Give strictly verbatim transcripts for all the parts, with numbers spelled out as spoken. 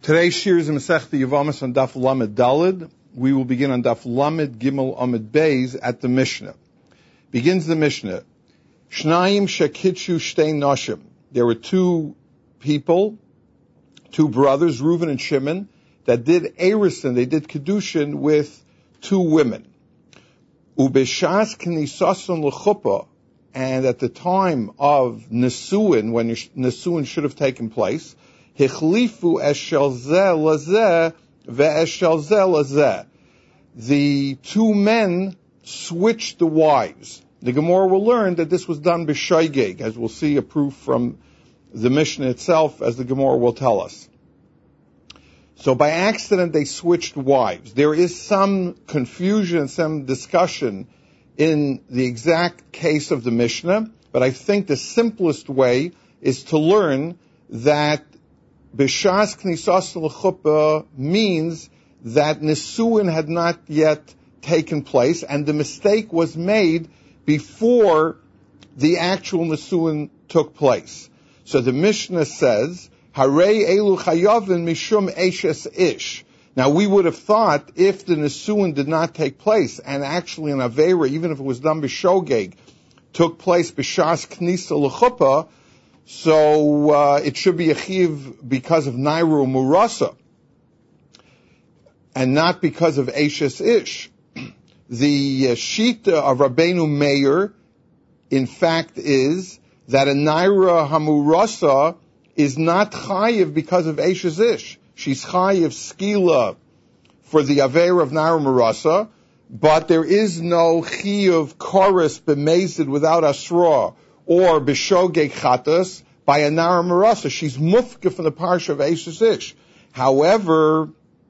Today's shir is in Masechta Yevamos on Daf Lamed Daled. We will begin on Daf Lamed Gimel Amud Beis at the Mishnah. Begins the Mishnah. Shnayim shekitshu shtei noshim. There were two people, two brothers, Reuven and Shimon, that did Erusin, they did Kedushin with two women. Ubeshas knisason l'chuppah, and at the time of Nesuin, when Nesuin should have taken place, Hichlifu eshel zeh lazeh ve'eshel zeh lazeh. The two men switched the wives. The Gemara will learn that this was done b'shoigeg, as we'll see a proof from the Mishnah itself, as the Gemara will tell us. So by accident they switched wives. There is some confusion, some discussion in the exact case of the Mishnah, but I think the simplest way is to learn that B'shas Knisas l'chuppah means that Nesuin had not yet taken place, and the mistake was made before the actual Nesuin took place. So the Mishnah says, Harei elu chayavin mishum eshes ish. Now we would have thought if the Nesuin did not take place, and actually an Aveira, even if it was done b'shogeg, took place b'shas knisa l'chuppah, so uh, it should be a chiv because of Nairu Murasa, and not because of Eshes Ish. The uh, Shita of Rabbeinu Meir, in fact, is that a Naira Hamurasa is not chayiv because of Eshes Ish. She's chayiv skila for the Aveira of Naira Murasa, but there is no chiv chorus b'mezid without Asra, or b'shogeg chatas, by a Nara Marasa. She's mufka from the parsha of Eshes Ish. However,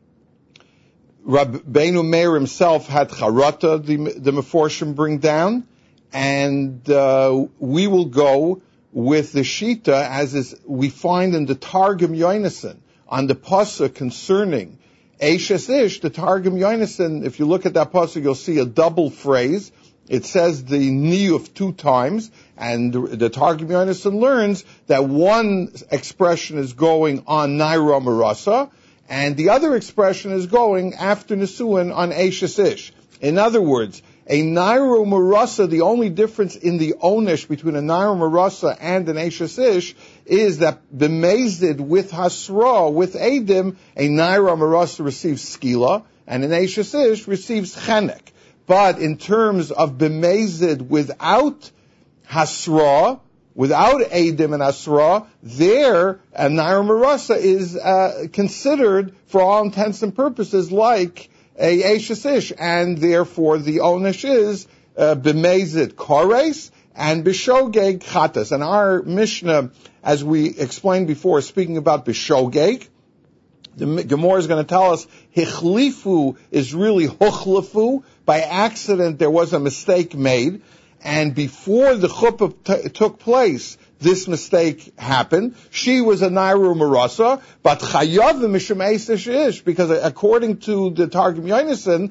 Rabbeinu Meir himself had charata, the, the Meforshim bring down, and uh, we will go with the Shita, as is we find in the Targum Yonason, on the pasuk concerning Eshes Ish. The Targum Yonason, if you look at that pasuk, you'll see a double phrase. It says the niyuf two times, and the, the Targum Yonason learns that one expression is going on Naira Marasa, and the other expression is going after Nesuin on Eshes Ish. In other words, a Naira Marasa, the only difference in the onish between a Naira Marasa and an Eshes Ish is that b'mezid with Hasra, with Edim, a Naira Marasa receives skila, and an Eshes Ish receives chenek. But in terms of b'mezid without hasra, without edim and hasra, there a Naira Marasa is uh, considered, for all intents and purposes, like a Eshes Ish, and therefore the onish is uh, b'mezid kores and b'shogeg chatas. And our Mishnah, as we explained before, speaking about b'shogeg, the Gemara is going to tell us hichlifu is really huchlafu. By accident, there was a mistake made, and before the chuppah t- took place, this mistake happened. She was a Nairu Marasa, but chayav mishum Eshes Ish, because according to the Targum Yonason,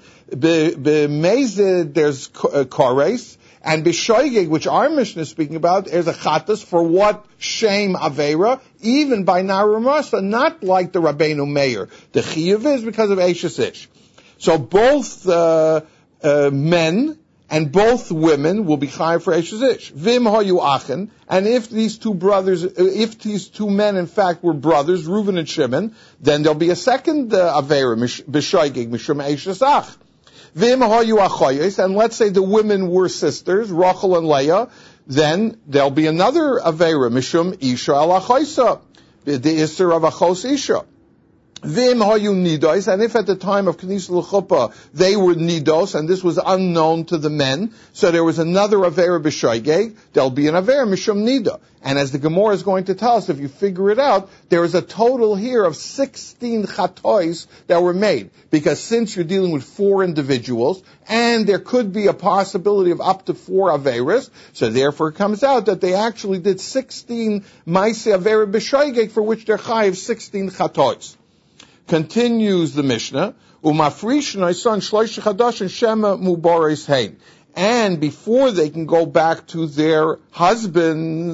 b'mezid there's kores, and b'shoigeg, which our Mishnah is speaking about, there's a chatas for what shame Aveira, even by Nairu Marasa, not like the Rabbeinu Meir. The chiyuv is because of Eshes Ish. So both uh, uh, men and both women will be chayav for Eshes Ish. Vim hayu achen, and if these two brothers, if these two men in fact were brothers, Reuven and Shimon, then there'll be a second uh, Aveira, b'shoigeg, mishum Eshes Ach. Vim hayu achoyes, and let's say the women were sisters, Rachel and Leah, then there'll be another Aveira, mishum Isha al achoysa, the Isser of achos Isha. Vim hayu nidos, and if at the time of Knis l'chuppah they were nidos, and this was unknown to the men, so there was another Aveira b'shoigeg, there'll be an Aveira mishum nida. And as the Gemara is going to tell us, if you figure it out, there is a total here of sixteen chatois that were made. Because since you're dealing with four individuals, and there could be a possibility of up to four Aveiras, so therefore it comes out that they actually did sixteen Maaseh Aveira b'shoigeg, for which they're chayiv sixteen chatois. Continues the Mishnah, Umafrishnai son shloish chadash and shema mubaris hein. And before they can go back to their husbands,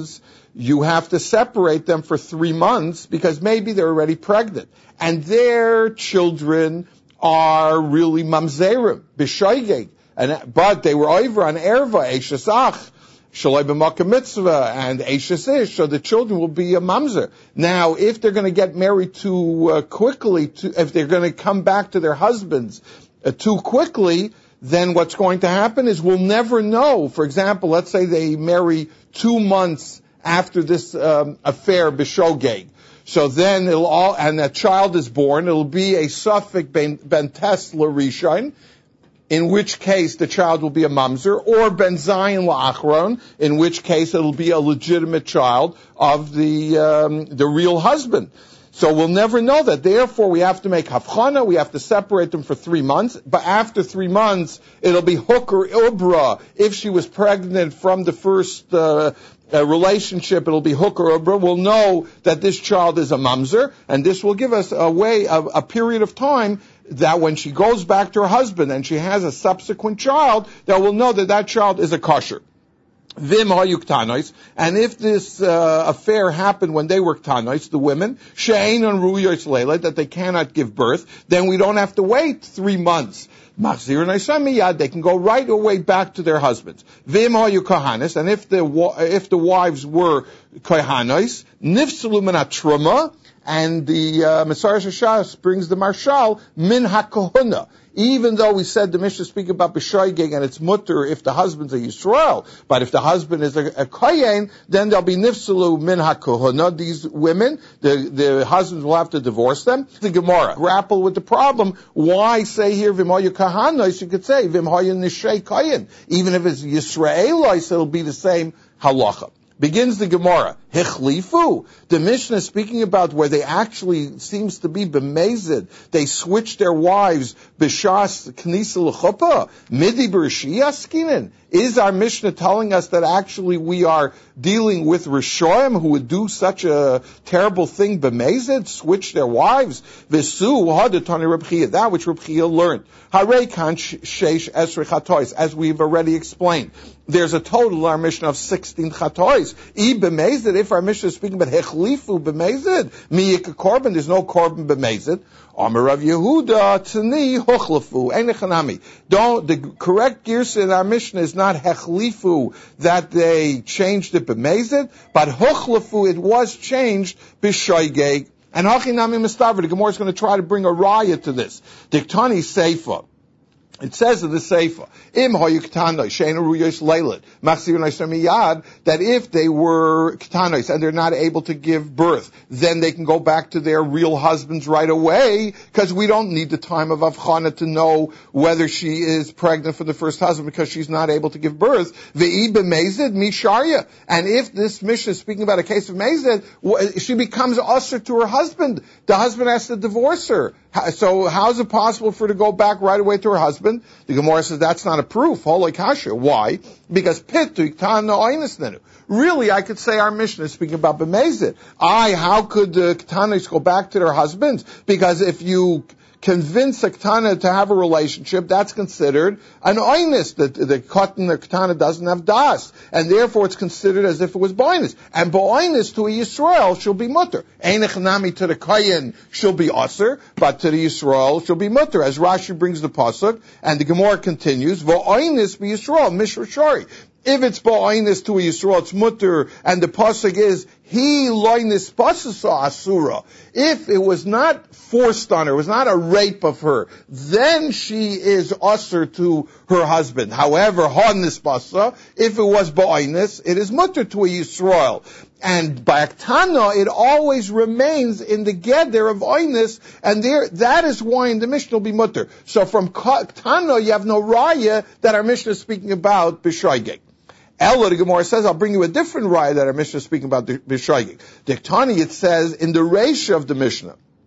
you have to separate them for three months because maybe they're already pregnant. And their children are really mamzerim, b'shoigeg. And, but they were over on erva, eishesach, shalai b'makam mitzvah, and eishes ish, so the children will be a mamzer. Now, if they're going to get married too uh, quickly, to, if they're going to come back to their husbands uh, too quickly, then what's going to happen is we'll never know. For example, let's say they marry two months after this um, affair, b'shogeg. So then it'll all, and a child is born, it'll be a suffix ben, bentes l'rishon, in which case the child will be a mamzer, or ben zayin la'achron, in which case it'll be a legitimate child of the um, the real husband. So we'll never know that. Therefore, we have to make havchana, we have to separate them for three months, but after three months, it'll be hooker ubra. If she was pregnant from the first uh, uh, relationship, it'll be hooker ubra. We'll know that this child is a mamzer, and this will give us a way, a, a period of time that when she goes back to her husband and she has a subsequent child, that we'll know that that child is a kosher. Vim hayuk, and if this uh, affair happened when they were ktanos, the women, she'einon ruyos leila, that they cannot give birth, then we don't have to wait three months. Machzir naisam miyad, they can go right away back to their husbands. Vim hayuk kohanis, and if the if the wives were kohanos, nifsalu min hatruma, and the uh, Mesaras Hashas brings the marshal min hakohuna. Even though we said the Mishnah speak about b'shoigeg and it's mutter if the husband's a Yisrael, but if the husband is a, a kohen, then there'll be nifsalu min hakohuna. These women, the the husbands will have to divorce them. The Gemara grapple with the problem. Why say here v'moyu kahanos? You could say v'moyu nishei kohen. Even if it's Yisraelis, it'll be the same halacha. Begins the Gemara. Hichlifu. The Mishnah is speaking about where they actually seems to be b'mezid. They switched their wives b'shas knisa l'chuppah. Midi b'rishiyah skinin. Is our Mishnah telling us that actually we are dealing with Rishoim who would do such a terrible thing b'mezid, switch their wives? V'su hadatani Reb Chia, that which Reb Chia learned. Harei kan sheish esrei chatois, as we've already explained. There's a total in our Mishnah of sixteen chatois. I b'mezid, if our Mishnah is speaking about hechlifu b'mezid, miyik korban, there's no korban b'mezid. Amar Rav Yehuda tani hochlafu enechanami. Don't, the correct girsa in our Mishnah is not hechlifu, that they changed it b'mezid, but hochlafu, it was changed b'shoigeg. And hachinami mistaver, the Gemara is going to try to bring a raya to this. Diktani seifa. It says in the Seifa, Im hayuktano she'enu ruyos leilat machzir naisam miyad, that if they were ktanos and they're not able to give birth, then they can go back to their real husbands right away, because we don't need the time of avchana to know whether she is pregnant for the first husband because she's not able to give birth. Ve'i b'mezid misharya, and if this Mishnah is speaking about a case of mezid, she becomes usher to her husband. The husband has to divorce her. So how is it possible for her to go back right away to her husband? The Gemara says that's not a proof. Holy kasha. Why? Because pitu ktana oinus nenu. Really, I could say our Mishnah is speaking about b'mezid. I, how could the ktanis go back to their husbands? Because if you convince a ketana to have a relationship, that's considered an oinus. The, the cotton, the ketana doesn't have das, and therefore it's considered as if it was boinus. And boinus to a Yisrael, she'll be mutter. Einechanami to the kohen, she'll be aser, but to the Yisrael, she'll be mutter. As Rashi brings the pasuk, and the Gemara continues, vo'oinus be Yisrael, mishra shari. If it's ba'oinus to a Yisrael, it's mutter, and the pasuk is, he loinis pasasa asura. If it was not forced on her, it was not a rape of her, then she is usher to her husband. However, hanis pasa, if it was ba'oinus, it is mutter to a Yisrael. And by aktana, it always remains in the geder of oinus, and there, that is why in the Mishnah will be mutter. So from aktana, you have no raya that our Mishnah is speaking about b'shoigeg. Ella, the Gemara says, I'll bring you a different raya that our Mishnah is speaking about b'shoigeg. Diktani, it says, in the Reisha of the Mishnah,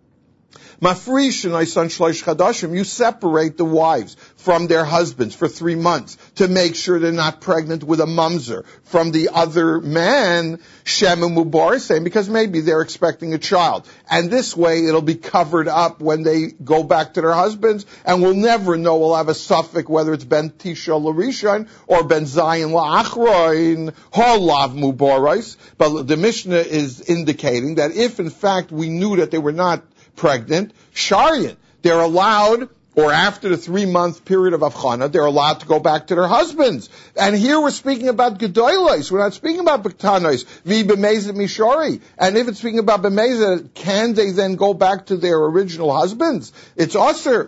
Mafrishin, my son Shlosh Chadashim, you separate the wives from their husbands for three months to make sure they're not pregnant with a mamzer from the other man, Shem and Mubar, saying because maybe they're expecting a child. And this way it'll be covered up when they go back to their husbands, and we'll never know, we'll have a suffix whether it's Ben Tisha L'Rishon or Ben Zayin La'achroin, Holav Mubaris. But the Mishnah is indicating that if in fact we knew that they were not pregnant, Sharian, they're allowed, or after the three-month period of Avchana, they're allowed to go back to their husbands. And here we're speaking about Gedolos. We're not speaking about Bektanos. Vi b'mezet mishori. And if it's speaking about b'mezet, can they then go back to their original husbands? It's also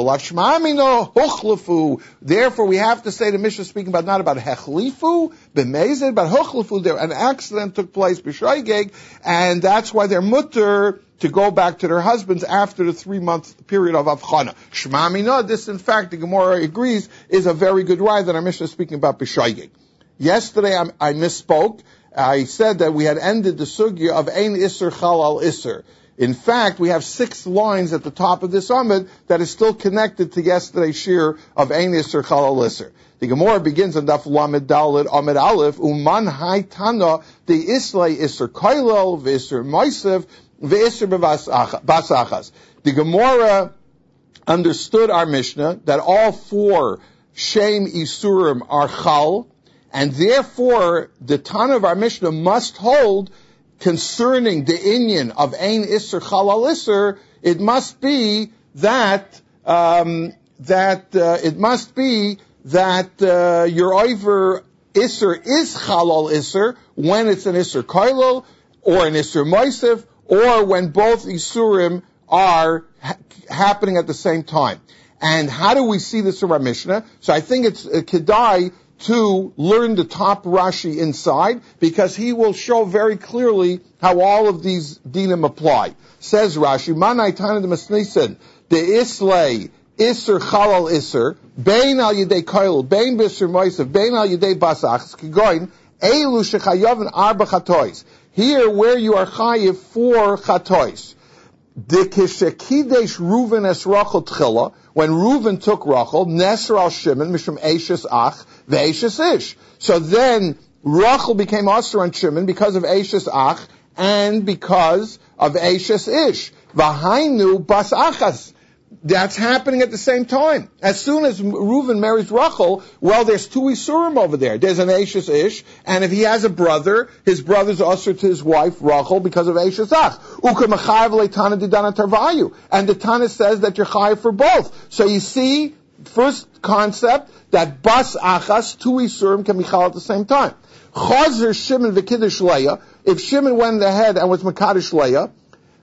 Therefore, we have to say the Mishnah is speaking about not about hechlifu, b'mezet, but huchlifu. There, an accident took place b'shoigeg, and that's why they're mutter to go back to their husbands after the three-month period of Avchana. Shema Mina, this in fact, the Gemara agrees, is a very good ride that our Mishnah is speaking about b'shoigeg. Yesterday I, I misspoke. I said that we had ended the sugya of Ein Isser Chalal Isser. In fact, we have six lines at the top of this Amud that is still connected to yesterday's shir of Ein Isser Chalal Isser. The Gemara begins on Daf Lamed Daled Amud Aleph, Uman Hai Tana, the Islay Isser Koilel, V'Isser Moisev, V'Isser Basachas. The Gemara understood our Mishnah that all four Shem Isurim are Chal, and therefore the Tana of our Mishnah must hold concerning the inyan of Ein Isser Chalal Isser, it must be that um, that uh, it must be that uh, your over Isser is Chalal Isser when it's an Isser Koilel or an Isser Moisef, or when both Isurim are ha- happening at the same time. And how do we see this from our Mishnah? So I think it's uh, Kedai to learn the top Rashi inside, because he will show very clearly how all of these dinim apply. Says Rashi, Manai Tana de Masnisen, the Islay, Isser Chalal Isser, Bein al Yedei Koil, Bein Bisser Moisev, Bein al Yedei Basach, Kigoin, Eilu Shechayavin Arba Chatois. Here, where you are chayiv for chatois. The kishekidesh Reuven es Rachel tchila, when Reuven took Rachel, Nesr al Shimon, mishum Eishes ach, ve'Eishes ish. So then, Rachel became Asr on Shimon because of Eishes ach, and because of Eishes ish. V'hainu bas achas. That's happening at the same time. As soon as Reuven marries Rachel, well, there's two Isurim over there. There's an Eishes Ish, and if he has a brother, his brother's usher to his wife, Rachel, because of Eishes Ach. Uka mechayev leitana didana tarvayu. And the Tana says that you're chayev for both. So you see, first concept, that Bas Achas, two Isurim can be chal at the same time. Chazer Shimon v'kiddush Leah. If Shimon went ahead and was Mekadosh Leah,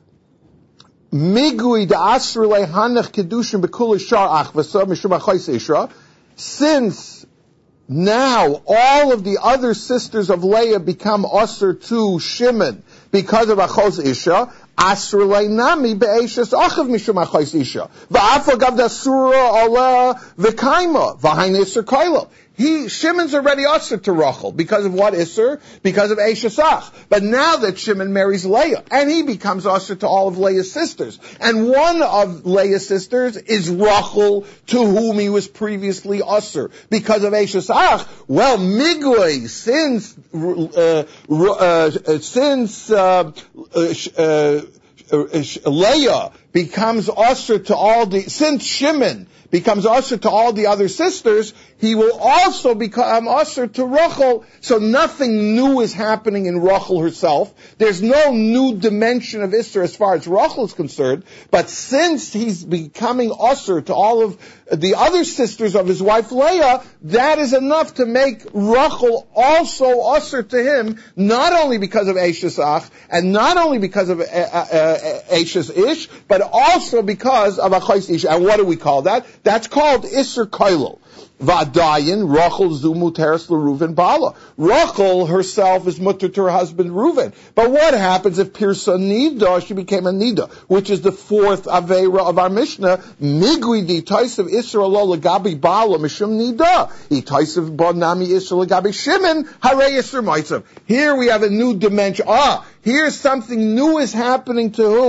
Migui da asrele hanach kedushin bekul shar achvasa mishum achos ishra. Since now all of the other sisters of Leah become usher to Shimon because of achos isha, asrele nami be'eshes achav mishum achos isha. Va'afa gav da surah ala v'kaima v'hain isser kaila. He, Shimon's already usher to Rachel because of what Isser? Because of Eishesach. But now that Shimon marries Leah, and he becomes usher to all of Leah's sisters. And one of Leah's sisters is Rachel, to whom he was previously usher because of Eishesach. Well, Migui, since, uh, uh, since, uh, uh, uh, Leah becomes usher to all the, since Shimon becomes usher to all the other sisters, he will also become usher to Rachel. So nothing new is happening in Rachel herself. There's no new dimension of Isser as far as Rachel is concerned. But since he's becoming usher to all of the other sisters of his wife Leah, that is enough to make Rachel also usher to him, not only because of Eishes Ach, and not only because of uh, uh, Eishes Ish, but also because of Achos Ish. And what do we call that? That's called Isser Koilel. Va'dayin, Rachel zu muteres l'Reuven bala. Rachel herself is mutter to her husband Reuven. But what happens if Pirsa Nida, she became a Nida, which is the fourth Aveira of our Mishnah, Migui di Taisav Isra lo legabi bala mishum Nida. I Taisav bonami Isra legabi Shimon, hare Isra Moitzav. Here we have a new dimension. Ah, here's something new is happening to who?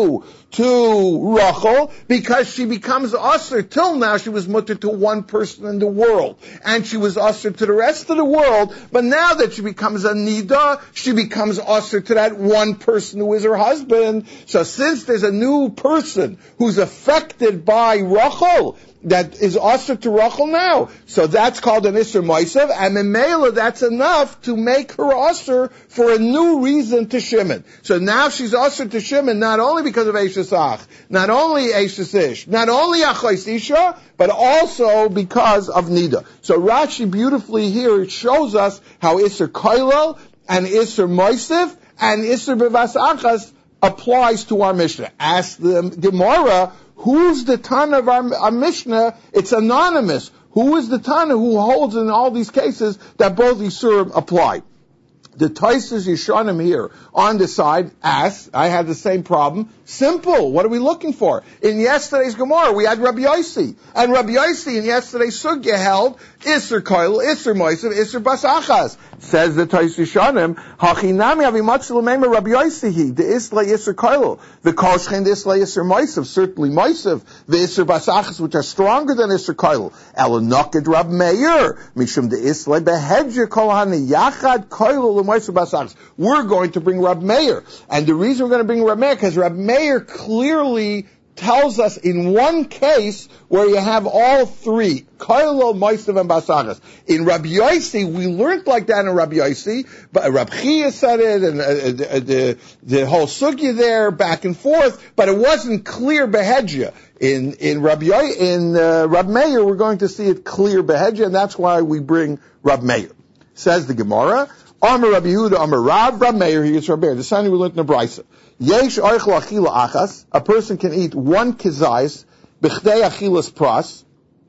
to Rachel, because she becomes usher. Till now she was mutter to one person in the world, and she was usher to the rest of the world, but now that she becomes a nida, she becomes usher to that one person who is her husband. So since there's a new person who's affected by Rachel, that is usher to Rachel now, so that's called an Isser Moisev, and in Mela that's enough to make her usher for a new reason to Shimon. So now she's usher to Shimon not only because of Eishes Ach, not only Eishes Ish, not only Achos Isha, but also because of Nida. So Rashi beautifully here shows us how Isser Koilel and Isser Moisev and Isser Bevas Achas applies to our Mishnah. Ask the Gemara, who's the Tana of our, our Mishnah? It's anonymous. Who is the Tana who holds in all these cases that both Isurim apply? The Taisus Yishanim here on the side asks, I had the same problem. Simple. What are we looking for? In yesterday's Gemara, we had Rabbi Yossi. And Rabbi Yossi in yesterday's Sugya held Isser Koil, Isser Moisev, Isser Bas Achas. Says the Taisus Yishanim, Hachinami avimatzilu meimer Rabbi Yossi, the Isla Isser Koil, the Kolshchen, the Isla Isser Moisev, certainly Moisev, the Isser Bas Achas, which are stronger than Isser Koil. Elonoked Rab Meir, Mishum the Isla behedje kol hani yachad Koil Moisev Bas Achas. We're going to bring Rab Meir. And the reason we're going to bring Rab Meir, because Rab Meir clearly tells us in one case where you have all three, Koilo, Moisev, and Bas Achas. In Rabbi Yossi, we learned like that in Rabbi Yossi, but Rabbi Chia said it, and uh, the, the, the whole sugya there, back and forth, but it wasn't clear behedja. In, in Rabbi Yoy, in uh, Rabbi Meir, we're going to see it clear behedja, and that's why we bring Rabbi Meir. Says the Gemara, Amar Rabbi Yehuda, Amar Rav, Rabbi Meir, he is Rabbi Meir. The sign we learned in the Brisa. Yesh oichel achila achas, a person can eat one kizayis, b'chdei achilas pras,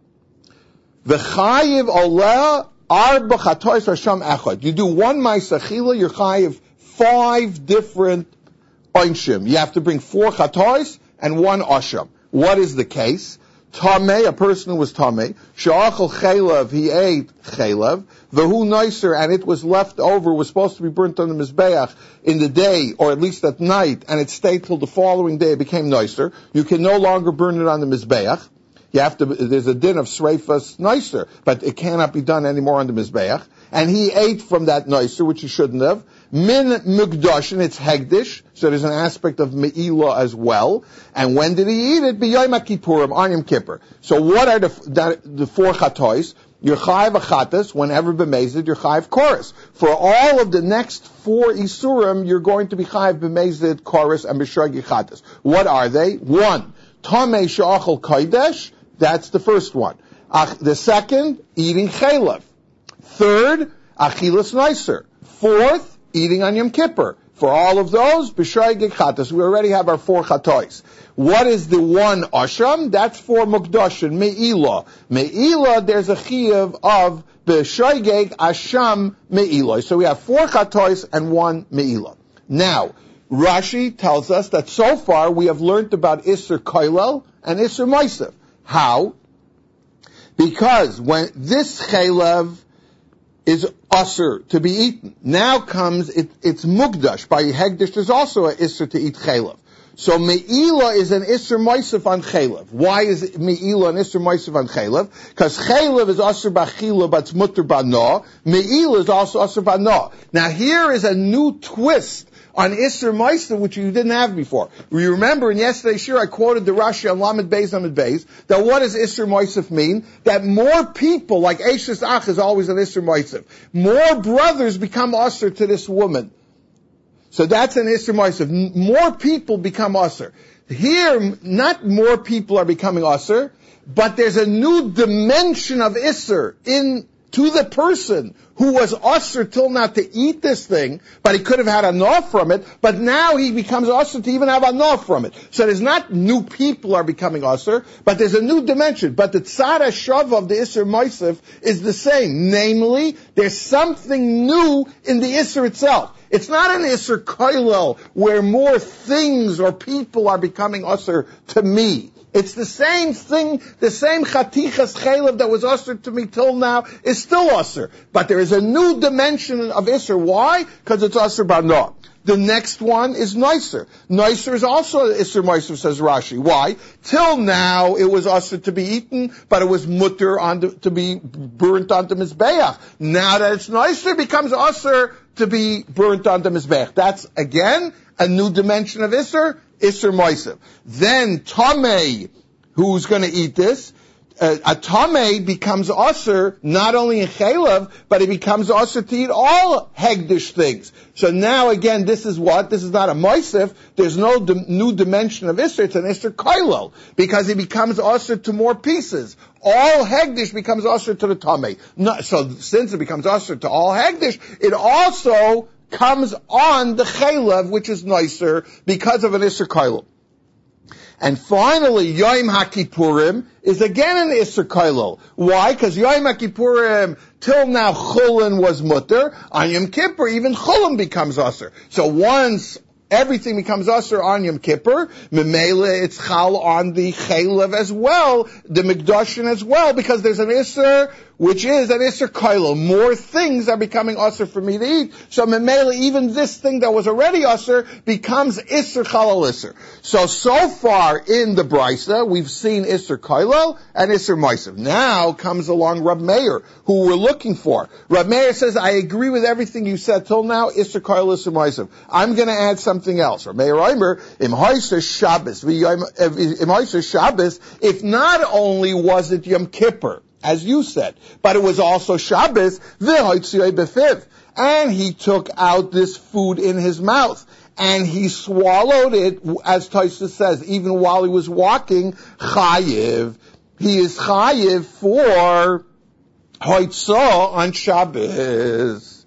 v'chayiv oleh arba chatois hasham echad. You do one mais achila, you're chayiv five different oinshim. You have to bring four chatois and one asham. What is the case? Tameh, a person who was tameh, she'achal chaylev, he ate chaylev, v'hu noiser, and it was left over, was supposed to be burnt on the mizbeach in the day, or at least at night, and it stayed till the following day, it became noiser. You can no longer burn it on the mizbeach. You have to, there's a din of sreifas noiser, but it cannot be done anymore on the mizbeach. And he ate from that noiser, which he shouldn't have. Min mukdashin, it's hegdish, so there's an aspect of me'ilah as well. And when did he eat it? B'yom HaKippurim, on Yom Kippur. So what are the, the, the four chatois? You're chayiv achatas, whenever b'mezid, you're chayiv chorus. For all of the next four isurim, you're going to be chayiv b'mezid, chorus, and b'shagi chatas. What are they? One, tamei she'achal kodesh, that's the first one. Ach, the second, eating chaylev. Third, achilas noiser. Fourth, eating on Yom Kippur. For all of those, b'shagi chatas. We already have our four chatois. What is the one asham? That's for mukdashin, me'ilah. Me'ilah, there's a chiyuv of b'shoigeg asham me'ilah. So we have four chatois and one me'ilah. Now, Rashi tells us that so far we have learned about Isser Koilel and Isser Moisev. How? Because when this chaylev is usher to be eaten, now comes, it, it's mukdash. By hegdish, there's also an Isser to eat chaylev. So Me'ilah is an Isser Moisev on Chaylev. Why is Me'ilah an Isser Moisev on Chaylev? Because Chaylev is Asr B'Achila, but it's Mutter B'No. Me'ilah is also Asr B'No. Now here is a new twist on Isser Moisev, which you didn't have before. You remember in yesterday's shir I quoted the Rashi on Lamed Beis Lamed Beis, that what does Isser Moisev mean? That more people, like Eishes Ach is always an Isser Moisev, more brothers become Asr to this woman. So that's an Isser Moisev. More people become Asr. Here, not more people are becoming Asr, but there's a new dimension of Isser in to the person who was Asr till now to eat this thing, but he could have had enough from it, but now he becomes Asr to even have enough from it. So there's not new people are becoming Asr, but there's a new dimension. But the Tzara Shav of the Isser Moisev is the same. Namely, there's something new in the Isser itself. It's not an Isser Koilel where more things or people are becoming Usher to me. It's the same thing, the same Chatichas Chaylev that was Usher to me till now is still Usher. But there is a new dimension of Isser. Why? Because it's Usher Bano. The next one is Noiser. Noiser is also Isser Moiser, says Rashi. Why? Till now it was Usher to be eaten, but it was Mutter on the, to be burnt on the Mizbeach. Now that it's Noiser, it becomes Usher to be burnt on the Mizbeach. That's, again, a new dimension of Isser, Isser Moiser. Then Tomei, who's going to eat this, Uh, a Tameh becomes Usher not only in Chaylev, but it becomes Usher to eat all Hegdish things. So now again, this is what? This is not a Moisef. There's no di- new dimension of Isser. It's an Isser Koilel. Because it becomes Usher to more pieces. All Hegdish becomes Usher to the Tameh. No, so since it becomes Usher to all Hegdish, it also comes on the Chaylev, which is nicer, because of an Isser Koilel. And finally, Yom HaKippurim is again an Isser Koilel. Why? Because Yom HaKippurim, till now, Chulin was mutter. On Yom Kippur, even Chulin becomes Usher. So once everything becomes Usher on Yom Kippur, Memele, it's Chal on the Chaylev as well, the Mikdashin as well, because there's an Isser, which is an Isser Koilel. More things are becoming Usher for me to eat. So Memele, even this thing that was already Usher becomes Isser Chalal Isser. So, so far in the Brisa, we've seen Isser Koilel and Isser Moisev. Now comes along Rab Meir, who we're looking for. Rab Meir says, I agree with everything you said till now, Isser Koilel, Isser Moisev. I'm going to add something else. Rab Meir Omer, Im Hoyser Shabbos, Im Hoyser Shabbos, if not only was it Yom Kippur, as you said, but it was also Shabbos, v'hoitzioi befiv, and he took out this food in his mouth, and he swallowed it, as Tosfos says, even while he was walking, chayiv. He is chayiv for hoitzah on Shabbos.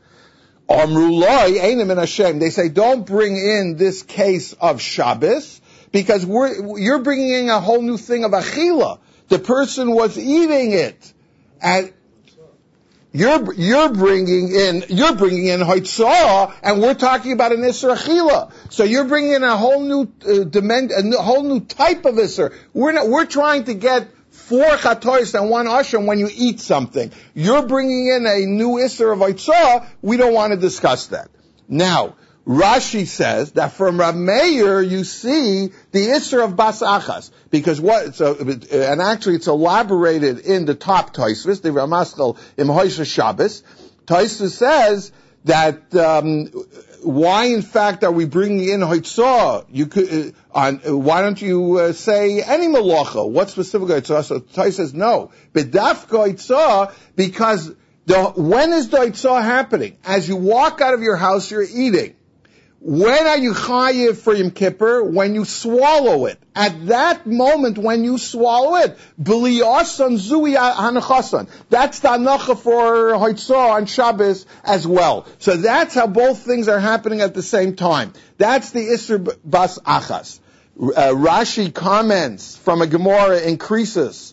Amrulai einim in Hashem. They say, don't bring in this case of Shabbos, because we're, you're bringing in a whole new thing of achila. The person was eating it, and you're you're bringing in you're bringing in hoitzah, and we're talking about an isser achila. So you're bringing in a whole new uh, dimension, a whole new type of isser. We're not, we're trying to get four chatois and one ashram when you eat something. You're bringing in a new isser of hoitzah. We don't want to discuss that now. Rashi says that from Rab Meir you see the Isser of Bas Achas, because what, so, and actually it's elaborated in the top Tosfos, the Ramaschal Im Hoyser Shabbos. Tosfos says that, um, why in fact are we bringing in Hoitzah? You could, uh, on, uh, why don't you uh, say any Malacha? What specific Hoitzah? So Tosfos says no. B'dafka Hoitzah, because the, when is the Hoitzah happening? As you walk out of your house, you're eating. When are you chayiv for Yom Kippur? When you swallow it. At that moment when you swallow it, b'liyasan zui hanachasan. That's the hanacha for Hoitzah on Shabbos as well. So that's how both things are happening at the same time. That's the Isser Bas Achas. Uh, Rashi comments from a Gemara in Krisus.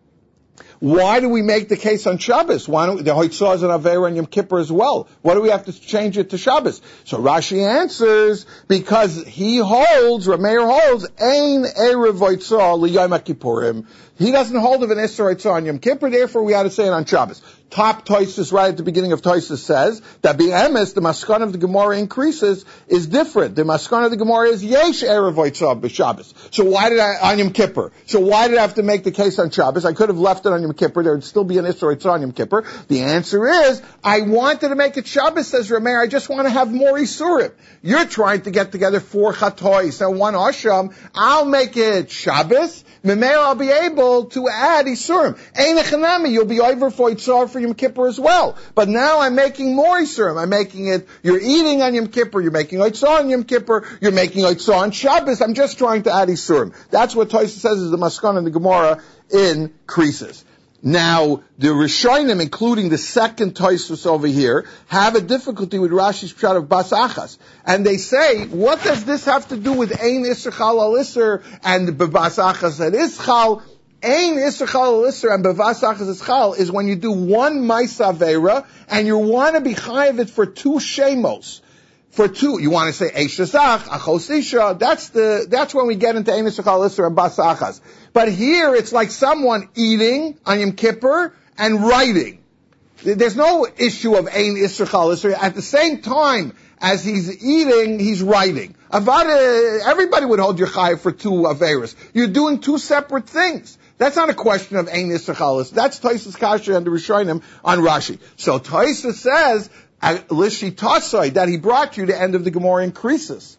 Why do we make the case on Shabbos? Why don't we, the Hoitzah is an Aveira and Yom Kippur as well? Why do we have to change it to Shabbos? So Rashi answers, because he holds, Rab Meir holds, Ein Erev Hoitzah L'Yom HaKippurim. He doesn't hold of an Isser Hoitzah on Yom Kippur, therefore we had to say it on Shabbos. Top Tosfos, right at the beginning of Tosfos, says that B'emes, the Maskon of the Gemara increases, is different. The Maskon of the Gemara is Yesh Erev Hoitzah B'Shabbos. So why did I, on Yom Kippur? So why did I have to make the case on Shabbos? I could have left it on Yom Kippur. There would still be an Isser Hoitzah on Yom Kippur. The answer is, I wanted to make it Shabbos, says Rab Meir. I just want to have more Isurim. You're trying to get together four Chatois and one Asham. I'll make it Shabbos. Memel, I'll be able to add Isurim. Ein echanami, you'll be over for Yitzhar for Yom Kippur as well. But now I'm making more Isurim. I'm making it, you're eating on Yom Kippur, you're making Yitzhar on Yom Kippur, you're making Yitzhar on Shabbos. I'm just trying to add Isurim. That's what Tosfos says is the Maskon in the Gemara increases. Now, the Rishonim, including the second Tosfos over here, have a difficulty with Rashi's pshat of Bas Achas. And they say, what does this have to do with Ein Isser Chal Al Isser and Bas Achas and Ischal? Ein Isser Chal Al Isser and Bas Achas Ischal is when you do one Ma'is Aveira and you want to be chayav it for two Shemos. for two. You want to say Eish Shazach, Achos Isha. That's the, that's when we get into Ein Yisrael Isser and Bas Achas. But here it's like someone eating on Yom Kippur and writing. There's no issue of Ein Yisrael Isser. At the same time as he's eating, he's writing. Avada, everybody would hold your chayav for two averos. You're doing two separate things. That's not a question of Ein Yisrael Isser. That's Tosfos Kasher and the Rishonim on Rashi. So Tosfos says, Lishi Tasai, that he brought you the end of the Gemara in Krisis.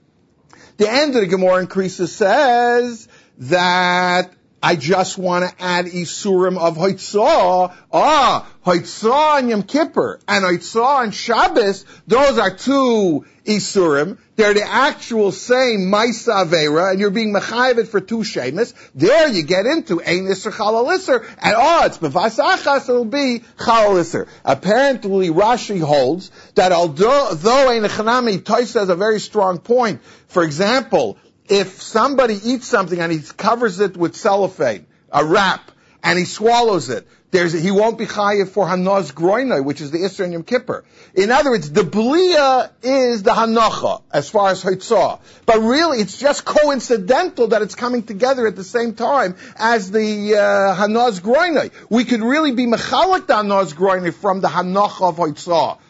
The end of the Gemara in Krisis says that I just want to add Isurim of Hoitzah. Ah, Hoitzah and Yom Kippur and Hoitzah and Shabbos, those are two Isurim. They're the actual same Maisa Avera, and you're being Mechayevet for two Shemus. There you get into Ein Isser Chalal Isser, and oh, it's Bevas Achas, it'll be Chalal Isser. Apparently, Rashi holds that although, though Ein Echanami, Tosfos has a very strong point. For example, if somebody eats something and he covers it with cellophane, a wrap, and he swallows it, there's, he won't be chayiv for Hanaz Groinoi, which is the Isser in Yom Kippur. In other words, the Blia is the Hanacha, as far as Hoitzah. But really, it's just coincidental that it's coming together at the same time as the uh, Hanaz Groinoi. We could really be mechalek the Hanaz Groinoi from the Hanacha of Hoitzah.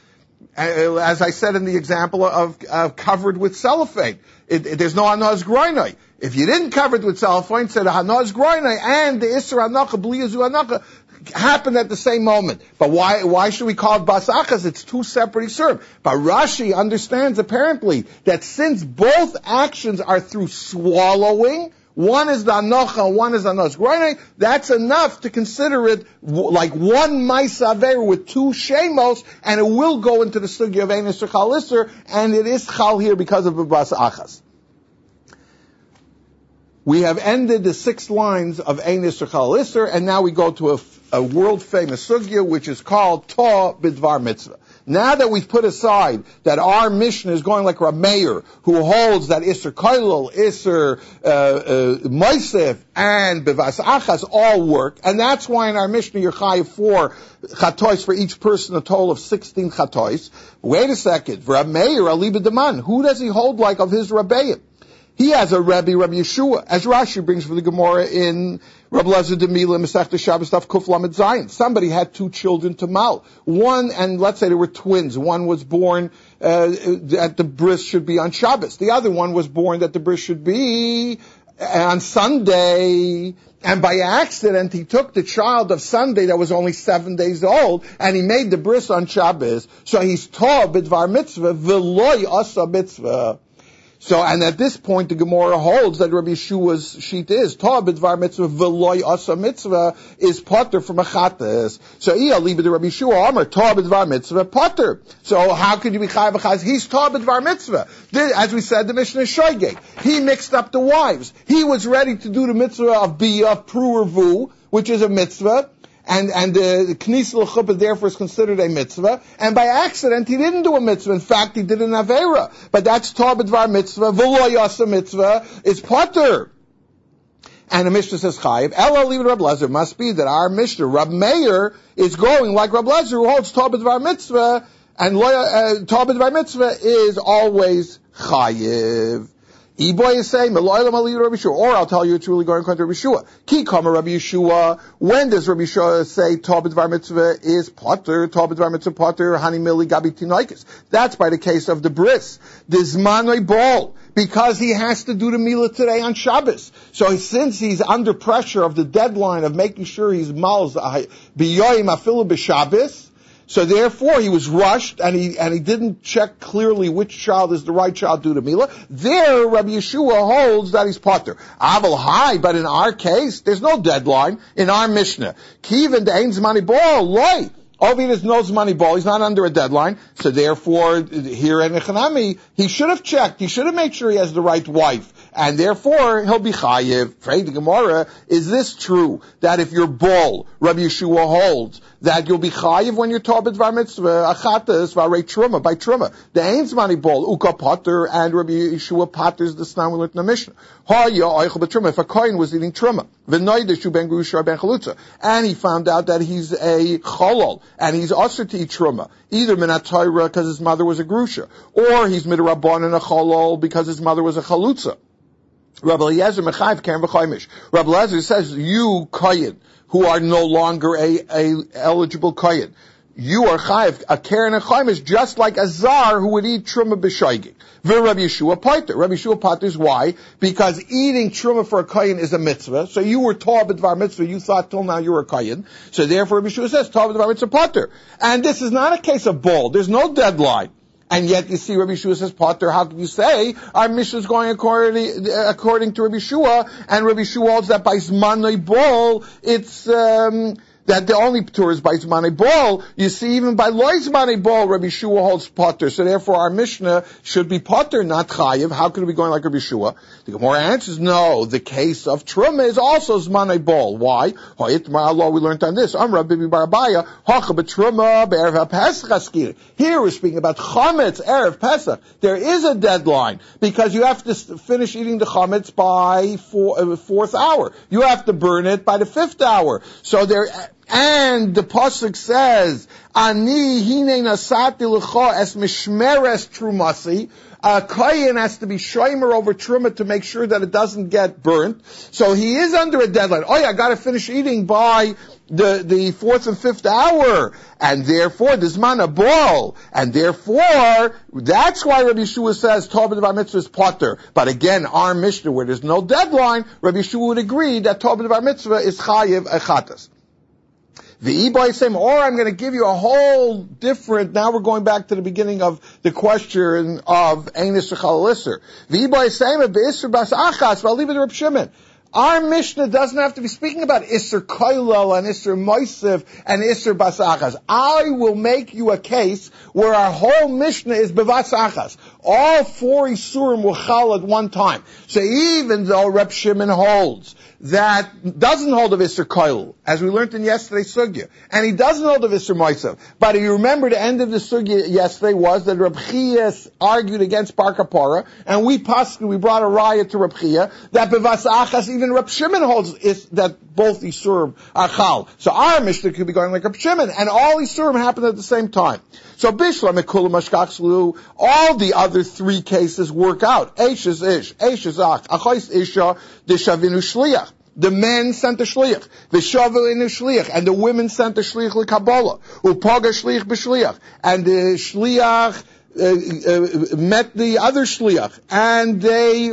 As I said in the example of uh, covered with cellophane. It, it, there's no Hanaz Groinoi. If you didn't cover it with cellophane, said Hanaz Groinoi and the Isser Hanacha, Bli Yazu Hanacha, happened at the same moment. But why, why should we call it Bas Achas? It's two separate Isurim. But Rashi understands apparently that since both actions are through swallowing, one is the Hanacha, one is the Hanaz Groinoi, that's enough to consider it w- like one Maisa Avera with two Shemos, and it will go into the Sugya of Ein Yisrael Chal Isser, and it is Chal here because of the Bas Achas. We have ended the six lines of Ein Yisrael Chal Isser, and now we go to a, a world-famous Sugya, which is called Ta B'dvar Mitzvah. Now that we've put aside that our mission is going like Rab Meir, who holds that Isser Kailul, Isser uh, uh, Moisef, and Bevas Achas all work, and that's why in our mission you're chayiv four chatois for each person, a total of sixteen chatois. Wait a second, Rab Meir, Aliba Deman, who does he hold like of his Rabbeim? He has a Rebbe, Rabbi Yeshua, as Rashi brings from the Gemara in Rabbi Lezer Demila, Masechta Shabbos, Daf Kuf Lamed Zayin. Somebody had two children to mal. One, and let's say they were twins. One was born uh, that the bris should be on Shabbos. The other one was born that the bris should be on Sunday. And by accident, he took the child of Sunday that was only seven days old, and he made the bris on Shabbos. So he's taught b'dvar mitzvah, v'loy asa mitzvah. So, and at this point, the Gemara holds that Rabbi Yeshua's sheet is Ta b'dvar mitzvah v'loy asa mitzvah is potter from a chatas. So, I'll leave it to Rabbi Yeshua. Amar Ta b'dvar mitzvah potter. So, how could you be chayav b'chaz? He's Ta b'dvar mitzvah. As we said, the Mishnah is shoygeg. He mixed up the wives. He was ready to do the mitzvah of biyah pru'ervu, which is a mitzvah. And, and the, the Knis l'chuppah therefore is considered a mitzvah. And by accident, he didn't do a mitzvah. In fact, he did an avera. But that's Ta b'dvar mitzvah. V'lo yasa mitzvah is potter. And the Mishnah says, Chayiv, Ela leave Rab Lezer, must be that our Mishnah, Rab Meir, is going like Rab Lezer, who holds Ta b'dvar mitzvah, and uh, Ta b'dvar mitzvah is always Chayiv. E-boy is saying, or I'll tell you it's really going according to Rabbi Yeshua. Ki kama Rabbi Yeshua. When does Rabbi Yeshua say Ta b'dvar mitzvah is potter, Ta b'dvar mitzvah potter, hani mili gabi tinoikis? That's by the case of the bris. The zmanoi ball, because he has to do the milah today on Shabbos. So since he's under pressure of the deadline of making sure he's malz biyoyim afilu b'Shabbos, so therefore, he was rushed, and he and he didn't check clearly which child is the right child due to Mila. There, Rabbi Yeshua holds that he's potter. Aval high, but in our case, there's no deadline in our Mishnah. Kivin the ain't zmani ball, loy. Ovid is no zmani ball. He's not under a deadline. So therefore, here in Echanami, he should have checked. He should have made sure he has the right wife. and therefore he'll be chayiv. Frei the Gemara, is this true that if you're bol, Rabbi Yeshua holds that you'll be chayiv when you're taught b'dvar mitzvah achatas v'arei truma by truma? The ain't zmani bol uka potter and Rabbi Yeshua potters the stam we learned in the Mishnah. Haya oichel b'truma. If a kohen was eating truma, v'noideshu ben grusha ben chalutza, and he found out that he's a cholol and he's usher to eat truma, either minat Torah because his mother was a grusha, or he's midrabban and a cholol because his mother was a chalutza. Rabbi Eliezer mechayiv keren v'chaymish. Rabbi Eliezer says, you kohen who are no longer a, a eligible kohen, you are chayiv a keren and chaymish just like a zar who would eat truma b'shoigig. Rabbi Yeshua pater. Rabbi Yeshua paters. Why? Because eating truma for a kohen is a mitzvah. So you were taught b'dvar mitzvah. You thought till now you were a kohen. So therefore Rabbi Yeshua says taught b'dvar mitzvah pater. And this is not a case of bol. There's no deadline. And yet you see Rabbi Yeshua says pater. How can you say our Mishnah is going according, according to Rabbi Yeshua, and Rabbi Yeshua holds that by zmanei bol it's um that the only P'tur is by Zmanei Bol. You see, even by Loi Zmanei Bol, Rabbi Yeshua holds Potter. So therefore our Mishnah should be Potter, not Chayiv. How could it be going like Rabbi Yeshua? The Gemara answers, no, the case of Truma is also Zmanei Bol. Why? Allah, we learned on this. Amra Bibi Barabaya, Hacha B'Truma B'Erev HaPesach Askir. Here we're speaking about Chametz, Erev Pesach. There is a deadline, because you have to finish eating the Chametz by four, uh, fourth hour. You have to burn it by the fifth hour. So there, and the pasuk says, "Ani hine nasati l'cha es mishmeres trumasi." A kohen has to be shomer over truma to make sure that it doesn't get burnt. So he is under a deadline. Oh yeah, I got to finish eating by the the fourth and fifth hour, and therefore there's mana bol, and therefore that's why Rabbi Yeshua says Tov b'Dvar Mitzvah is potter. But again, our Mishnah where there's no deadline, Rabbi Yeshua would agree that Tov b'Dvar Mitzvah is chayiv echatas. The Ibai same, or I'm going to give you a whole different, now we're going back to the beginning of the question of Einis Shechal Isser. The Ibai same, Be'isr Bas Achas, but I'll leave it to Reb Shimon. Our Mishnah doesn't have to be speaking about Isser Koilel and Isser Moisef and Isser Bas Achas. I will make you a case where our whole Mishnah is Bevas Achas. All four Isurim will chal at one time. So even though Reb Shimon holds that doesn't hold of Isser Koil, as we learned in yesterday's Sugya, and he doesn't hold of Isser Moisav. But if you remember, the end of the Sugya yesterday was that Reb Chia argued against Bar Kapara, and we passed, we brought a raya to Reb Chia, that Bevas Achas, even Reb Shimon holds is that both Isurim are Chal. So our Mishnah could be going like Reb Shimon, and all Isurim happen at the same time. So Bishlam, Mekulam, Mashkach, all the other three cases work out. Eish is Ish, Eish is Ach, Achos Isha, Deshavinu Shliach. The men sent a shliach, the shavel in a shliach, and the women sent a shliach l'Kabbalah, upaga shliach b'shliach, and the shliach uh, uh, met the other shliach, and they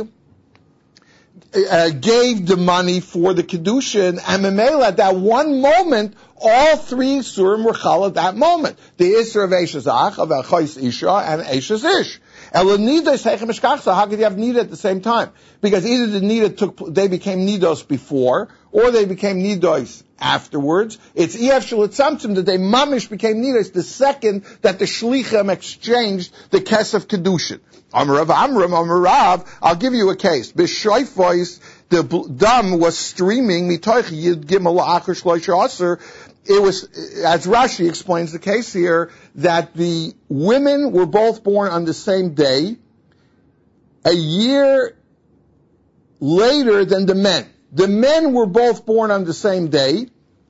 uh, gave the money for the kedushin, and memela at that one moment, all three surim were chal at that moment. The Isser of Eishazach, of Achos Isha, and Eishaz Ish. How could you have Nida at the same time? Because either the Nida took, they became Nidos before, or they became Nidos afterwards. It's E F Shalitzamtzim that they mamish became Nidos the second that the Shlichem exchanged the Kesef Kedushin. Amarav Amram, Amarav, I'll give you a case. B'shoifos, the dam was streaming, mitoich yid gimel acher shloisha aser. It was, as Rashi explains the case here, that the women were both born on the same day, a year later than the men. The men were both born on the same day,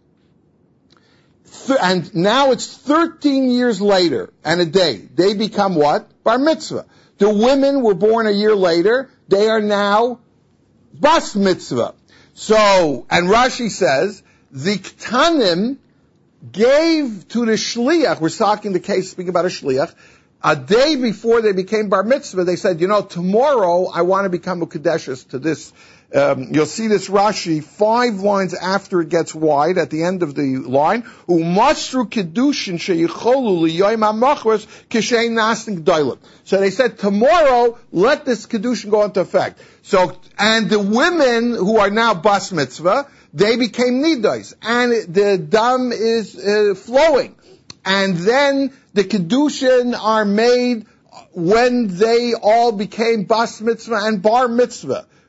th- and now it's thirteen years later and a day. They become what? Bar mitzvah. The women were born a year later. They are now bas mitzvah. So, and Rashi says, the ktanim gave to the shliach, we're talking the case, speaking about a shliach, a day before they became bar mitzvah, they said, you know, tomorrow I want to become a kadeshes to this. Um, you'll see this Rashi five lines after it gets wide at the end of the line. Umasru kedushin sheyicholu liyoyim hamachros kishein nasnik doilim. So they said tomorrow let this kedushin go into effect. So and the women who are now bas mitzvah, they became nidos, and the dam is uh, flowing, and then the kedushin are made when they all became bas mitzvah and bar mitzvah.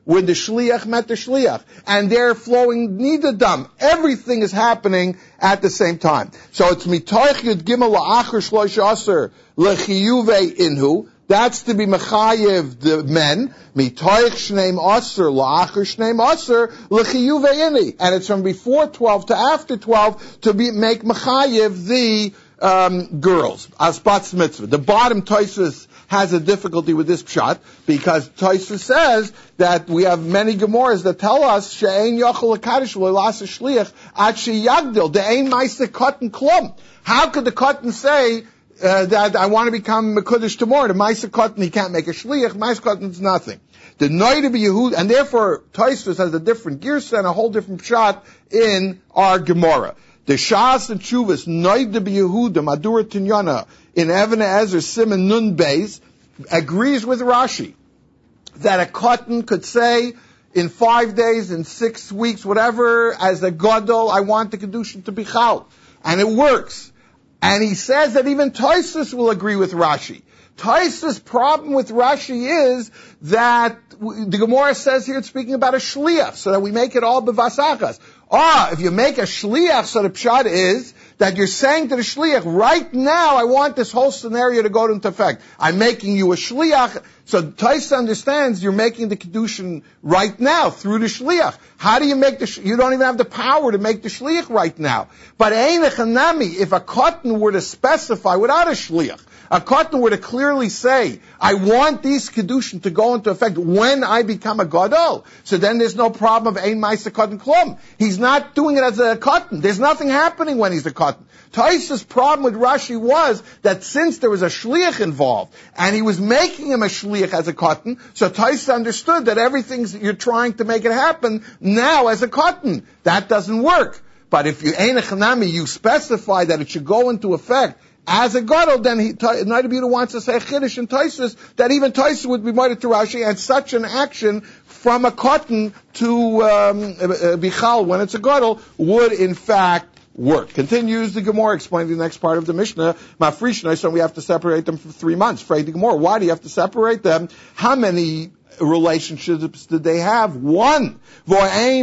when the shliach met the shliach, and they're flowing nidadam. Everything is happening at the same time. So it's mitoich yud gimel la'achar shlosh aser lechiyuve inhu. That's to be mechayev the men. Mitoich shneim aser la'achar shneim aser lechiyuve ini. And it's from before twelve to after twelve to be make mechayev the um, girls. Asbatz mitzvah. The bottom Tosfos has a difficulty with this pshat because Tosfos says that we have many Gemaras that tell us she'ein yochel lekadish v'lo'las shliach ad sheyagdil de'ein ma'aseh katan klum. How could the katan say uh, that I want to become mekudesh tomorrow? The ma'aseh katan he can't make a shliach. Ma'aseh katan is nothing. The noida be Yehud, and therefore Tosfos has a different girsa and a whole different pshat in our Gemara. The Shas and Chuvas noida be Yehuda Madura Tinyana in Even Ezer Simon Nun Beis agrees with Rashi that a katan could say in five days, in six weeks, whatever, as a gadol, I want the kedushin to be chal, and it works. And he says that even Tosfos will agree with Rashi. Tosfos' problem with Rashi is that the Gemara says here it's speaking about a shliach, so that we make it all bevasachas. Ah, if you make a shliach, so the pshat is that you're saying to the shliach, right now I want this whole scenario to go into effect. I'm making you a shliach. So Tosfos understands you're making the kedushin right now through the shliach. How do you make the, you don't even have the power to make the shliach right now. But ein echanami, if a katan were to specify without a shliach, a katan were to clearly say, I want these kedushin to go into effect when I become a gadol, so then there's no problem of ein ma'aseh katan klum. He's not doing it as a katan. There's nothing happening when he's a katan. Tosfos' problem with Rashi was that since there was a shliach involved, and he was making him a shliach as a katan, so Tosfos understood that everything you're trying to make it happen now as a katan. That doesn't work. But if you ein echanami, you specify that it should go into effect as a gadol, then he, Noida B'Yehuda wants to say a chiddush in Tosfos that even Tosfos would be moeded to Rashi, and such an action from a katan to um, bichal when it's a gadol would in fact work. Continues the Gemara explaining the next part of the Mishnah. Mafrishna, so we have to separate them for three months. Frei the Gemara, why do you have to separate them? How many relationships did they have? One. We have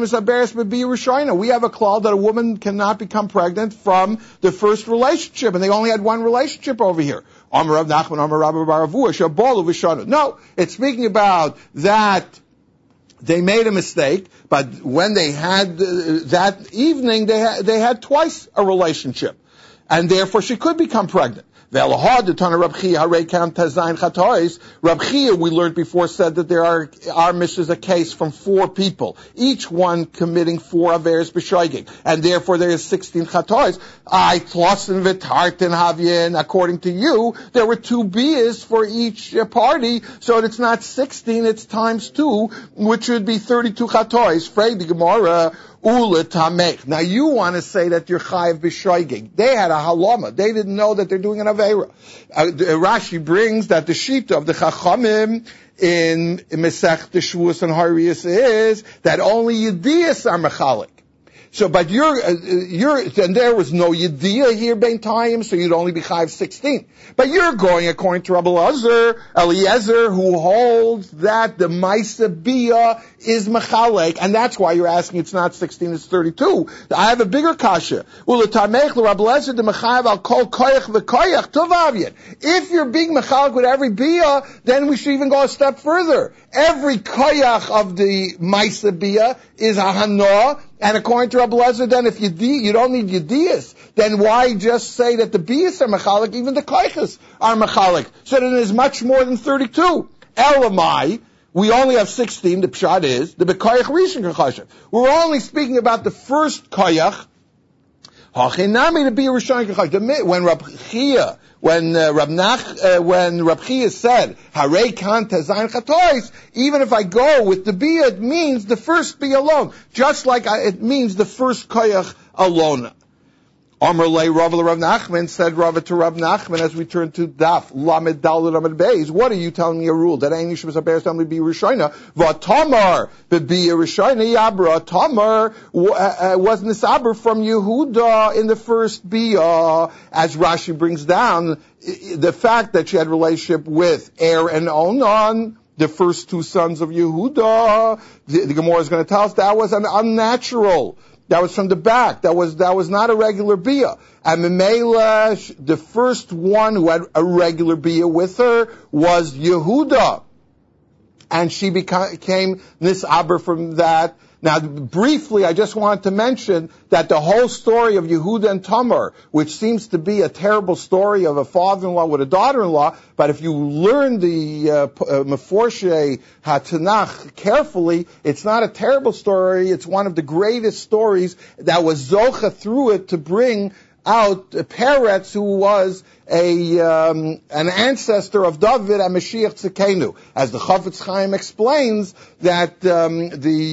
a clause that a woman cannot become pregnant from the first relationship, and they only had one relationship over here. No, it's speaking about that they made a mistake, but when they had uh, that evening, they had, they had twice a relationship, and therefore she could become pregnant. Rabchia, we learned before, said that there are, our Mishnah is a case from four people, each one committing four averes b'shoigig, and therefore there is sixteen chatois. I tlosin v'tartin havyin. According to you, there were two bias for each party, so it's not sixteen, it's times two, which would be thirty-two chatois. Frei the Gemara. Now you want to say that you're chayiv b'shoigig. They had a halama. They didn't know that they're doing an aveira. Uh, Rashi brings that the shita of the chachamim in Mesech the Shavuos and Harius is that only yediyas are mechalik. So, but you're, uh, you're, and there was no yediyah here bein time, so you'd only be chayiv sixteen. But you're going according to Rabbi Eliezer, Eliezer, who holds that the Maisa Bia is mechalek, and that's why you're asking it's not sixteen, it's thirty-two. I have a bigger kasha. If you're being mechalek with every Bia, then we should even go a step further. Every koyach of the Maisa Bia is a hana, and according to Rabbi Eliezer, then if you de- you don't need yediyas, then why just say that the biyas are mechalik, even the koiches are mechalik? So then there's much more than thirty-two. Elamai, we only have sixteen, the pshat is, the bekoyach rishon kachashav. We're only speaking about the first koyach, hachinami to be a rishon kachashav. When Rabbi Chia, when uh, Rab Nach, uh, when Rab Chia said, Harei kan tazayin chatois, even if I go with the bia, it means the first bia alone, just like I, it means the first koyach alone. Amar lei Rav Rav Nachman, said Rav to Rav Nachman, as we turn to Daf Lamed Daled Lamed Beis. What are you telling me a rule that Ein Yishmas Haberes Tamli be Rishona? V'Tamar be a Rishona Yabra. Tamar was Nisaber from Yehuda in the first Bia, as Rashi brings down the fact that she had relationship with Er and Onan. the first two sons of Yehuda. The, the Gemara is going to tell us that was an unnatural. That was from the back. That was that was not a regular bia. And Memela, the first one who had a regular bia with her was Yehuda, and she became nis'aber from that. Now, briefly, I just wanted to mention that the whole story of Yehuda and Tamar, which seems to be a terrible story of a father-in-law with a daughter-in-law, but if you learn the uh, uh, Meforshe HaTanakh carefully, it's not a terrible story. It's one of the greatest stories that was Zocha through it to bring out Peretz, who was a um, an ancestor of David and Mashiach Tzidkenu. As the Chafetz Chaim explains, that um,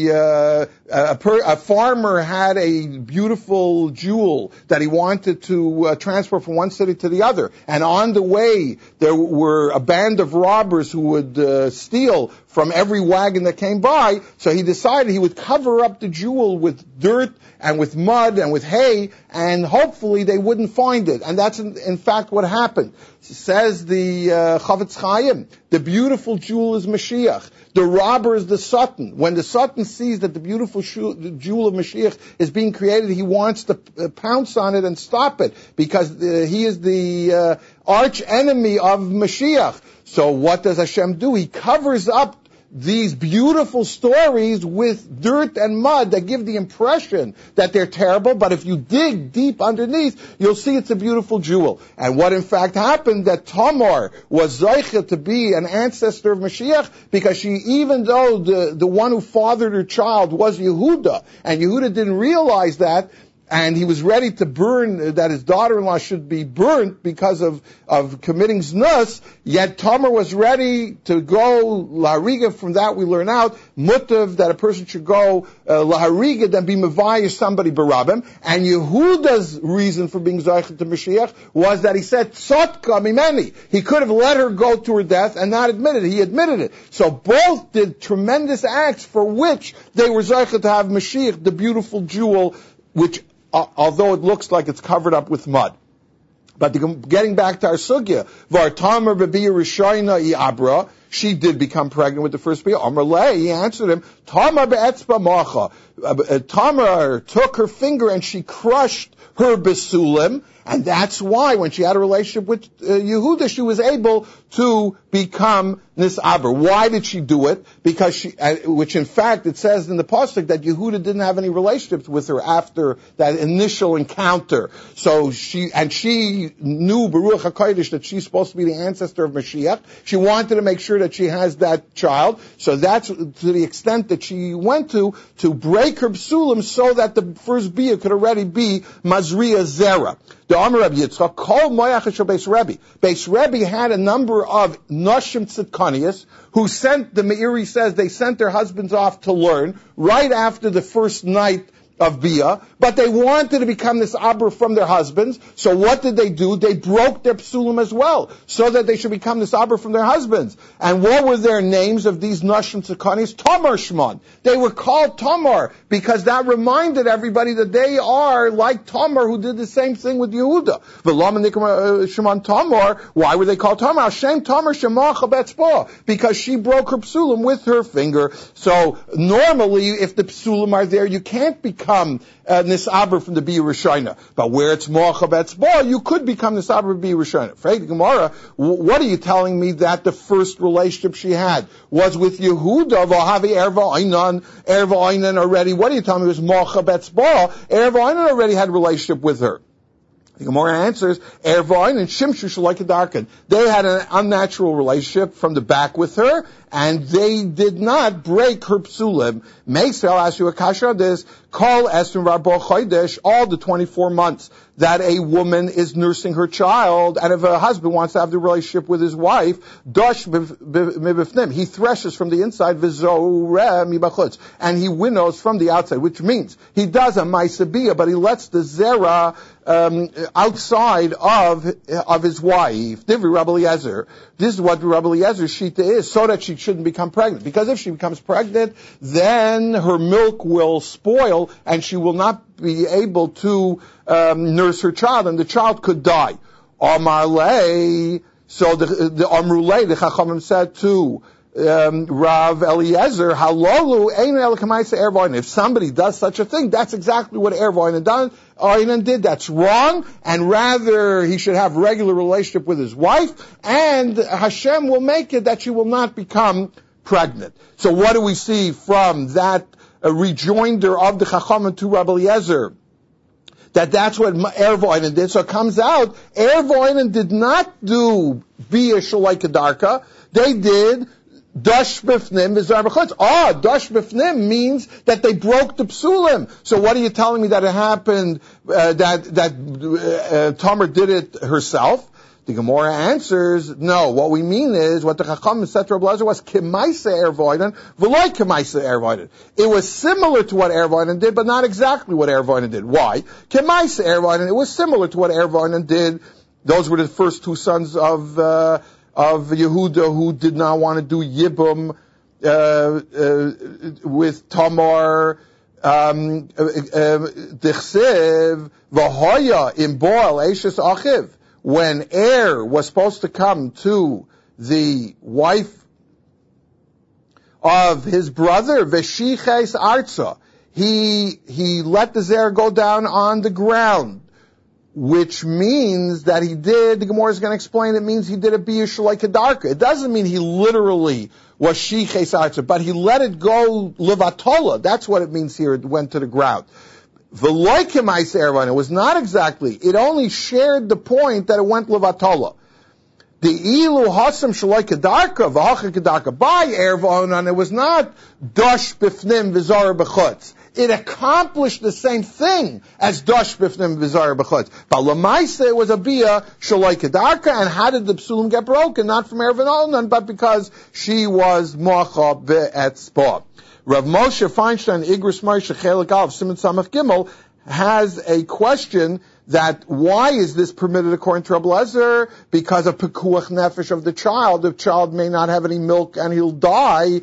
the uh, a, per, a farmer had a beautiful jewel that he wanted to uh, transport from one city to the other, and on the way there were a band of robbers who would uh, steal from every wagon that came by. So he decided he would cover up the jewel with dirt and with mud and with hay, and hopefully they wouldn't find it. And that's in, in fact what happened. Says the uh, Chafetz Chaim, the beautiful jewel is Mashiach. The robber is the Satan. When the Satan sees that the beautiful jewel of Mashiach is being created, he wants to pounce on it and stop it, because uh, he is the uh, arch enemy of Mashiach. So what does Hashem do? He covers up these beautiful stories with dirt and mud that give the impression that they're terrible, but if you dig deep underneath, you'll see it's a beautiful jewel. And what in fact happened, that Tamar was Zoicha to be an ancestor of Mashiach, because she, even though the, the one who fathered her child was Yehuda, and Yehuda didn't realize that, and he was ready to burn, that his daughter-in-law should be burnt because of, of committing znus, yet Tamar was ready to go lahariga. From that we learn out, mutav, that a person should go uh, lahariga, then be mevayish somebody barabim. And Yehuda's reason for being zayich to Mashiach was that he said, tzotka mimeni. He could have let her go to her death and not admitted it. He admitted it. So both did tremendous acts for which they were zayich to have Mashiach, the beautiful jewel, which although it looks like it's covered up with mud. But the, getting back to our sugya, Var Tamar bebiya rishayna iabra, she did become pregnant with the first bia. Amar lei, he answered him, Tamar be'etzba macha. Tamar took her finger and she crushed her besulim, and that's why when she had a relationship with uh, Yehuda, she was able to become nis'aber. Why did she do it? Because she, uh, which in fact it says in the pasuk that Yehuda didn't have any relationships with her after that initial encounter. So she, and she knew Baruch HaKodesh that she's supposed to be the ancestor of Mashiach. She wanted to make sure that she has that child. So that's to the extent that she went to, to break her psulim so that the first bia could already be Mazriya Zera. The Amar Rabbi Yitzchak, Kol Moyach Shel Beis Rebbe. Beis Rebbe had a number of Nashim Tzidkanias who sent, the Meiri says, they sent their husbands off to learn right after the first night of Bia, but they wanted to become this Abra from their husbands. So what did they do? They broke their psulim as well, so that they should become this Abra from their husbands. And what were their names of these Nashim Tzidkanias? Tamar Shman. They were called Tamar because that reminded everybody that they are like Tamar, who did the same thing with Yehuda. Shman Tamar. Why were they called Tamar? Hashem Tamar Shemacha Betzba, because she broke her psulim with her finger. So normally, if the psulim are there, you can't become Become uh, nis'aber from the Bia Rishayna. But where it's mocha betzba, you could become nis'aber from Bia Rishayna. For the Gemara, what are you telling me that the first relationship she had was with Yehuda? V'havi erva einan, erva einan already. What are you telling me? It was mocha betzba. Erva einan already had a relationship with her. The Gemara answers, Ervain and Shimshu Shalikedarkin. They had an unnatural relationship from the back with her, and they did not break her psulim. Meisel asked you a kasha this, call Esther Rabbo Chodesh, all the twenty-four months that a woman is nursing her child, and if a husband wants to have the relationship with his wife, Dosh mibifnim, he threshes from the inside, v'zoreh mibachutz, and he winnows from the outside, which means he does a ma'aseh, but he lets the zera um, outside of of his wife. Divri Rabbi Eliezer. This is what Rabbi Eliezer's shita is, so that she shouldn't become pregnant. Because if she becomes pregnant, then her milk will spoil, and she will not be able to um, nurse her child, and the child could die. Amar lei. So the the Amrulei, the Chachamim said to um, Rav Eliezer, Halolu ein el kamaisa erev oinen. If somebody does such a thing, that's exactly what erev oinen done. Oinen did. That's wrong, and rather he should have regular relationship with his wife, and Hashem will make it that she will not become pregnant. So what do we see from that uh, rejoinder of the Chachamim to Rav Eliezer? That that's what Erev Oinen did. So it comes out, Erev Oinen did not do Bia Shalai Kedarka. They did Dash Bifnim V'Zar B'Chutz. Ah, Dash Bifnim means that they broke the Psulim. So what are you telling me that it happened, uh, that, that, uh, Tamar did it herself? The Gemara answers, no, what we mean is, what the Chacham said to Rabbi Eliezer was, Kemaisa Erev Oinen, V'loi Kemaisa Erev Oinen. It was similar to what Erev Oinen did, but not exactly what Erev Oinen did. Why? Kemaisa Erev Oinen, it was similar to what Erev Oinen did. Those were the first two sons of, uh, of Yehuda who did not want to do Yibum, uh, uh, with Tamar, um, Dichsev, V'hoya, im Boel, Eishes Achiv. When Er was supposed to come to the wife of his brother, Veshiches Arza, he, he let the Zer go down on the ground, which means that he did, the Gemara is going to explain, it means he did a Biyush like Kedarka. It doesn't mean he literally was Shiches Arza, but he let it go Levatola. That's what it means here, it went to the ground. It was not exactly, it only shared the point that it went Levatola. The ilu hasam shaloi kedarka v'hacha kedarka by erev oinen, it was not dash bifnim v'zar b'chutz. It accomplished the same thing as dash bifnim v'zar b'chutz. But lemaisa it was a bia shaloi kedarka, and how did the psulim get broken? Not from erev oinen, but because she was mocha be'etzpah. Rav Moshe Feinstein, Igros Moshe Chelik Aleph, Siman Samach Gimel, has a question that why is this permitted according to Rabbi Eliezer? Because of pekuach nefesh of the child. The child may not have any milk and he'll die.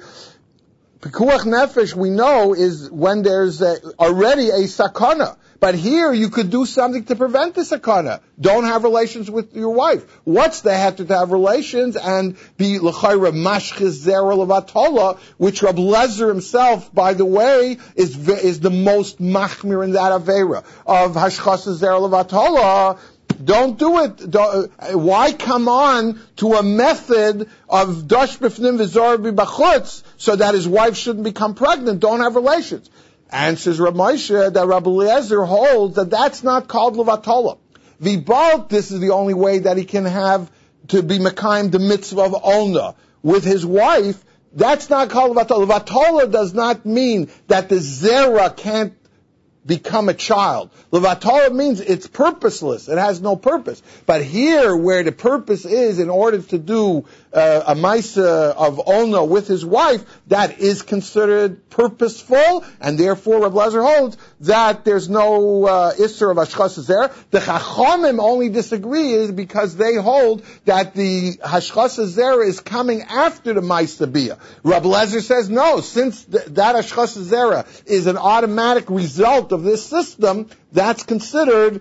Pekuach nefesh, we know, is when there's a, already a sakana. But here you could do something to prevent the sakana. Don't have relations with your wife. What's the heter to have relations and be l'chayra mashchiz zera levatola, which Rabbi Eliezer himself, by the way, is is the most machmir in that avera of hashchas zera levatola. Don't do it. Don't, why come on to a method of dash b'fnim v'zor b'chutz so that his wife shouldn't become pregnant? Don't have relations. Answers Rav Moshe that Rabbi Eliezer holds that that's not called Levatola. V'balt, this is the only way that he can have to be Mekayim the mitzvah of Ona with his wife. That's not called Levatola. Levatola does not mean that the Zera can't become a child. Levatola means it's purposeless. It has no purpose. But here, where the purpose is in order to do uh, a Maisa of Ona with his wife, that is considered purposeful, and therefore Rabbi Eliezer holds that there's no uh, Isser of Hashchas Zera. The Chachamim only disagree is because they hold that the Hashchas Zera is coming after the Maisa Bia. Rabbi Eliezer says no, since th- that Hashchas Zera is an automatic result of this system, that's considered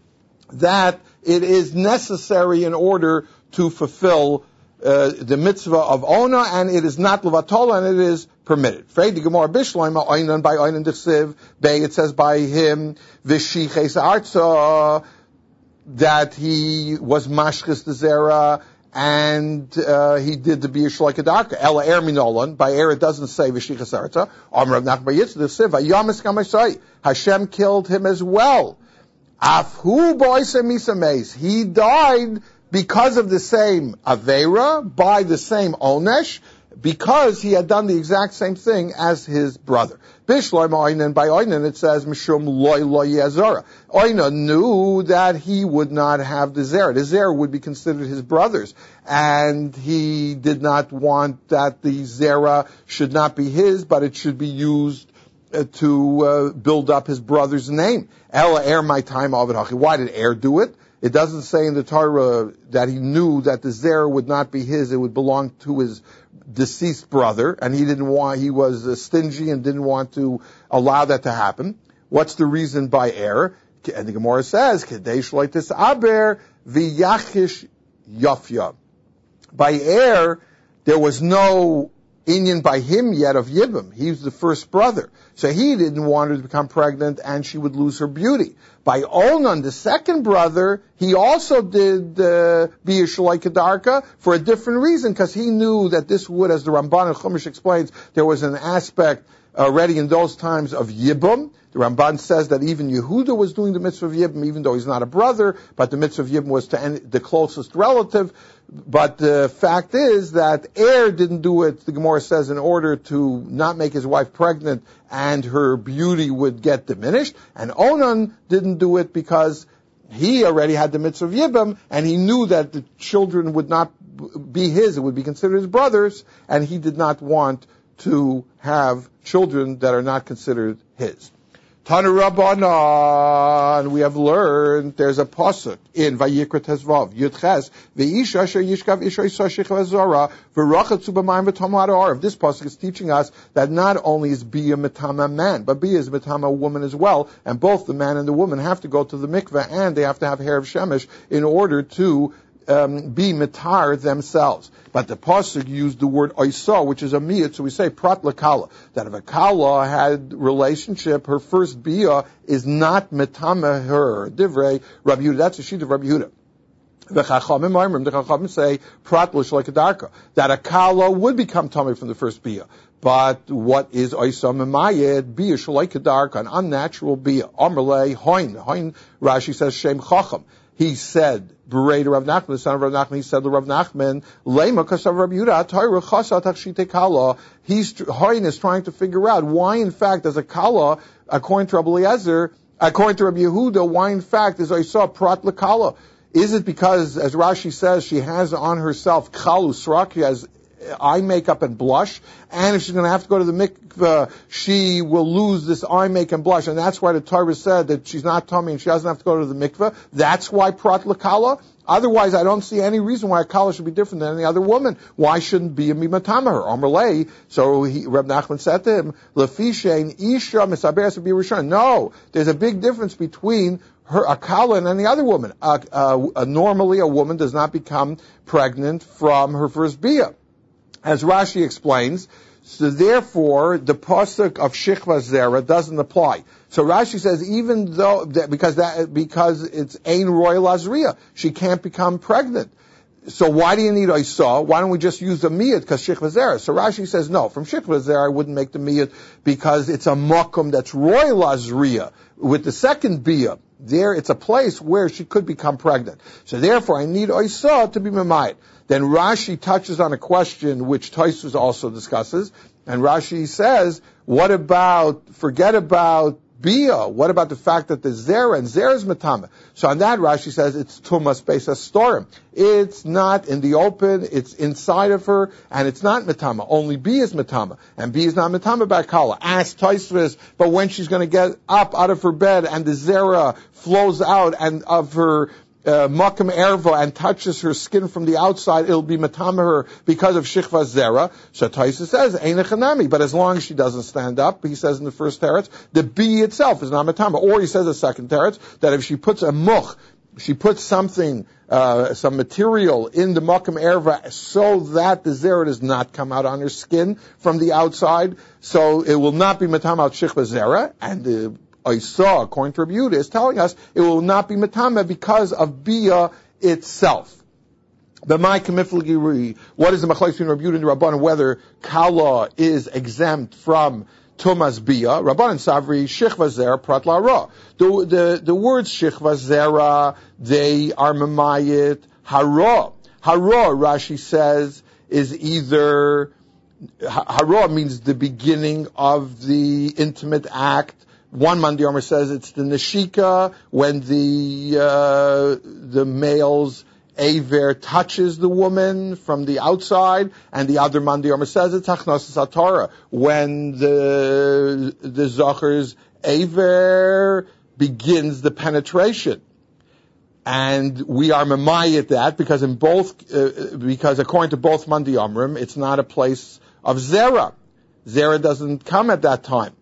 that it is necessary in order to fulfill uh, the mitzvah of Ona, and it is not Levatola, and it is permitted. Frei the Gemara Bishloima Oinan by Oinan Dechsiv Bei, it says by him Vishiches Arza that he was Mashchis the Zera, and uh, he did the Biyush like a Kedarka. Ela Er Minolan, by Er it doesn't say Vishiches Arza. Amr of Nachbar Yitzchak the Siv Yamis Kamasai. Hashem killed him as well. Afhu Boisa Misameis. He died because of the same Avera, by the same Onesh, because he had done the exact same thing as his brother. Bishloim Oinan, by Oinan it says, Mishum Loi Loi Yazara. Oinan knew that he would not have the Zera. The Zera would be considered his brother's, and he did not want that the Zera should not be his, but it should be used uh, to uh, build up his brother's name. Ela Er my time of it. Why did Er do it? It doesn't say in the Torah that he knew that the Zera would not be his, it would belong to his deceased brother, and he didn't want, he was uh, stingy and didn't want to allow that to happen. What's the reason by Er? And the Gemara says, Kadesh Loitis Aber V'yachish Yafya. By Er, there was no inyan by him yet of Yibam. He was the first brother. So he didn't want her to become pregnant and she would lose her beauty. By Onan, the second brother, he also did uh, Bia Shalai Kedarka for a different reason, because he knew that this would, as the Ramban and Chumash explains, there was an aspect already in those times of Yibum. The Ramban says that even Yehuda was doing the mitzvah of Yibum, even though he's not a brother, but the mitzvah of Yibum was to any, the closest relative. But the fact is that Er didn't do it, the Gemara says, in order to not make his wife pregnant and her beauty would get diminished. And Onan didn't do it because he already had the mitzvah of Yibum, and he knew that the children would not be his, it would be considered his brothers, and he did not want to have children that are not considered his. Tanu Rabbanan, we have learned there's a pasuk in Vayikra Tezvav Yudches Veisha Asher Yishkav Isha Isha Shechva Zora V'Rachatzu B'Mayim V'Tamar Arav. This pasuk is teaching us that not only is Bia Matama man, but Bia is Matama woman as well, and both the man and the woman have to go to the mikveh and they have to have hair of shemesh in order to Um, be mitar themselves. But the pasuk used the word oisa, which is a miyat, so we say prat lakala, that if a kala had relationship, her first bia is not mitama her. Divrei Rabbi Yehuda, that's a sheet of Rabbi Yehuda. The Chachamim Oimrim, the Chachamim say prat l'shloi kedarka, that a kala would become tummy from the first bia. But what is oisa memayed? Bia shloi kedarka, an unnatural bia. Amrlei hoin, hoin. Rashi says shem chacham. He said, Berei to Rav Nachman, the son of Rav Nachman, he said to Rav Nachman, Lema kasav Rav Yehuda, Torah chasa tachshite kala. He's, Hoin is trying to figure out why, in fact, as a kala, according to Rabbi Eliezer, according to Rabbi Yehuda, why, in fact, as I saw, prat lekala. Is it because, as Rashi says, she has on herself chalu srak, she has eye makeup and blush, and if she's going to have to go to the mikveh, she will lose this eye makeup and blush, and that's why the Torah said that she's not tummy and she doesn't have to go to the mikveh. That's why prat lekala. Otherwise, I don't see any reason why a kala should be different than any other woman. Why shouldn't be a mimatama her? Amrlei. So he, Reb Nachman said to him, Lefishein isha misaberes be rishon. No, there's a big difference between her a kala and any other woman. Uh, uh, uh, normally, a woman does not become pregnant from her first bia, as Rashi explains. So therefore, the pasuk of Shechva Zera doesn't apply. So Rashi says, even though, that, because that, because it's Ein Royal Azriya, she can't become pregnant. So why do you need Isa? Why don't we just use the miyat, because Shechva Zera? So Rashi says, no, from Shechva Zera I wouldn't make the miyat, because it's a makom that's Royal Azriya. With the second bia, there it's a place where she could become pregnant. So therefore I need Isa to be Mamayit. Then Rashi touches on a question which Tosfos also discusses, and Rashi says, what about, forget about Bia, what about the fact that there's Zera, and Zera is Matama? So on that, Rashi says it's Tumas Beis Storim. It's not in the open, it's inside of her, and it's not Matama. Only Bia is Matama, and Bia is not Matama by Kala. Ask Tosfos, but when she's going to get up out of her bed, and the Zera flows out, and of her Uh, makam erva, and touches her skin from the outside, it'll be matama her because of shikva zera. So Taisa says, ein echanami, but as long as she doesn't stand up, he says in the first teretz, the bee itself is not matama. Or he says a second teretz, that if she puts a much, she puts something, uh, some material in the makam erva so that the zera does not come out on her skin from the outside, so it will not be matama out shikva zera, and the I saw, according to Rabbi Yehuda, is telling us it will not be matama because of bia itself. But my kamiflagiri, what is the machlokes between Rabbi Yehuda and Rabbanan, whether kala is exempt from tumas bia? Rabbanan savri shechva zera prat la'ara. The the the words shechva zera, they are mamayit hara. Hara, Rashi says, is either hara means the beginning of the intimate act. One Mandi Omer says it's the neshika, when the uh, the male's aver touches the woman from the outside, and the other Mandi Omer says it's achnos satara, when the the zacher's aver begins the penetration. And we are mamayit that because in both uh, because according to both Mandi Omrim, it's not a place of zera. Zera doesn't come at that time.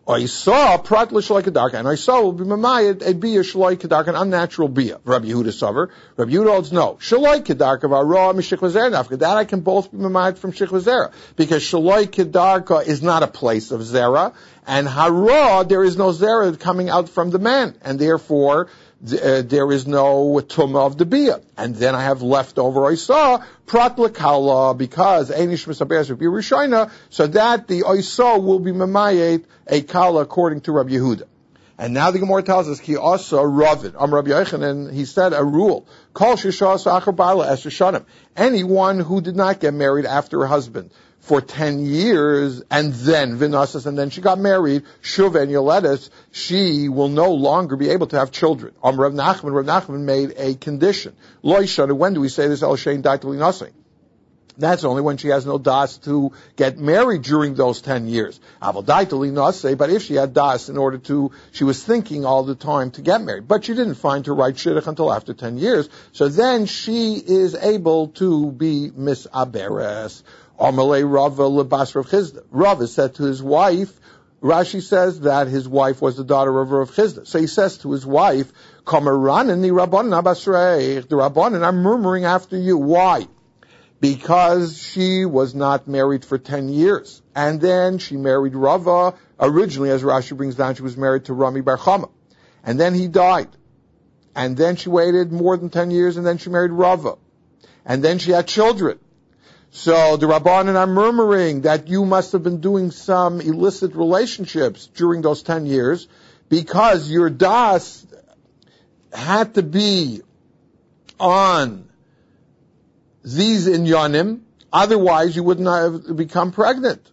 I saw prat l'shaloi kedarka, and I saw will be mamayit a bia shaloi kedarka, an unnatural bia. Rabbi Yehuda Sover. Rabbi Yehuda holds no. Shaloi kedarka v'ara mishikva zera nafka. That I can both be mamayit from shikva zera, because shaloi kedarka is not a place of zera, and hara there is no zera coming out from the man, and therefore Uh, there is no tumah of the bia. And then I have left over, I saw, prat l'kala, because einish misaberes would be rishayna, so that the oiso will be mamayet a kala according to Rabbi Yehuda. And now the Gemara tells us, ki also Ravid, Am Rabbi Yochanan, he said a rule, kol shishas achar ba'ala es shanim. Anyone who did not get married after her husband for ten years, and then vinasas, and then she got married, shuv and yoledes, she will no longer be able to have children. Um, Rav Nachman, Rav Nachman made a condition. Lo yishana, when do we say this? El shein daitali nasei. That's only when she has no das to get married during those ten years. Aval daitali nasei, but if she had das in order to, she was thinking all the time to get married, but she didn't find her right shidduch until after ten years, so then she is able to be misaberes. Amalei Rava lebas Rav Chizda. Rava said to his wife, Rashi says that his wife was the daughter of Rav Chizda. So he says to his wife, Kamaranani Rabbanan Abasreich, the Rabbanan are murmuring after you. Why? Because she was not married for ten years. And then she married Rava. Originally, as Rashi brings down, she was married to Rami Bar Chama. And then he died. And then she waited more than ten years, and then she married Rava. And then she had children. So the Rabbanan are murmuring that you must have been doing some illicit relationships during those ten years, because your das had to be on these inyanim, otherwise you would not have become pregnant.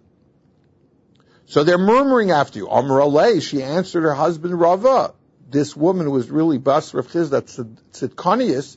So they're murmuring after you. Amar Alei, she answered her husband Rava. This woman was really Bas Rav Chizda Tzidkonius.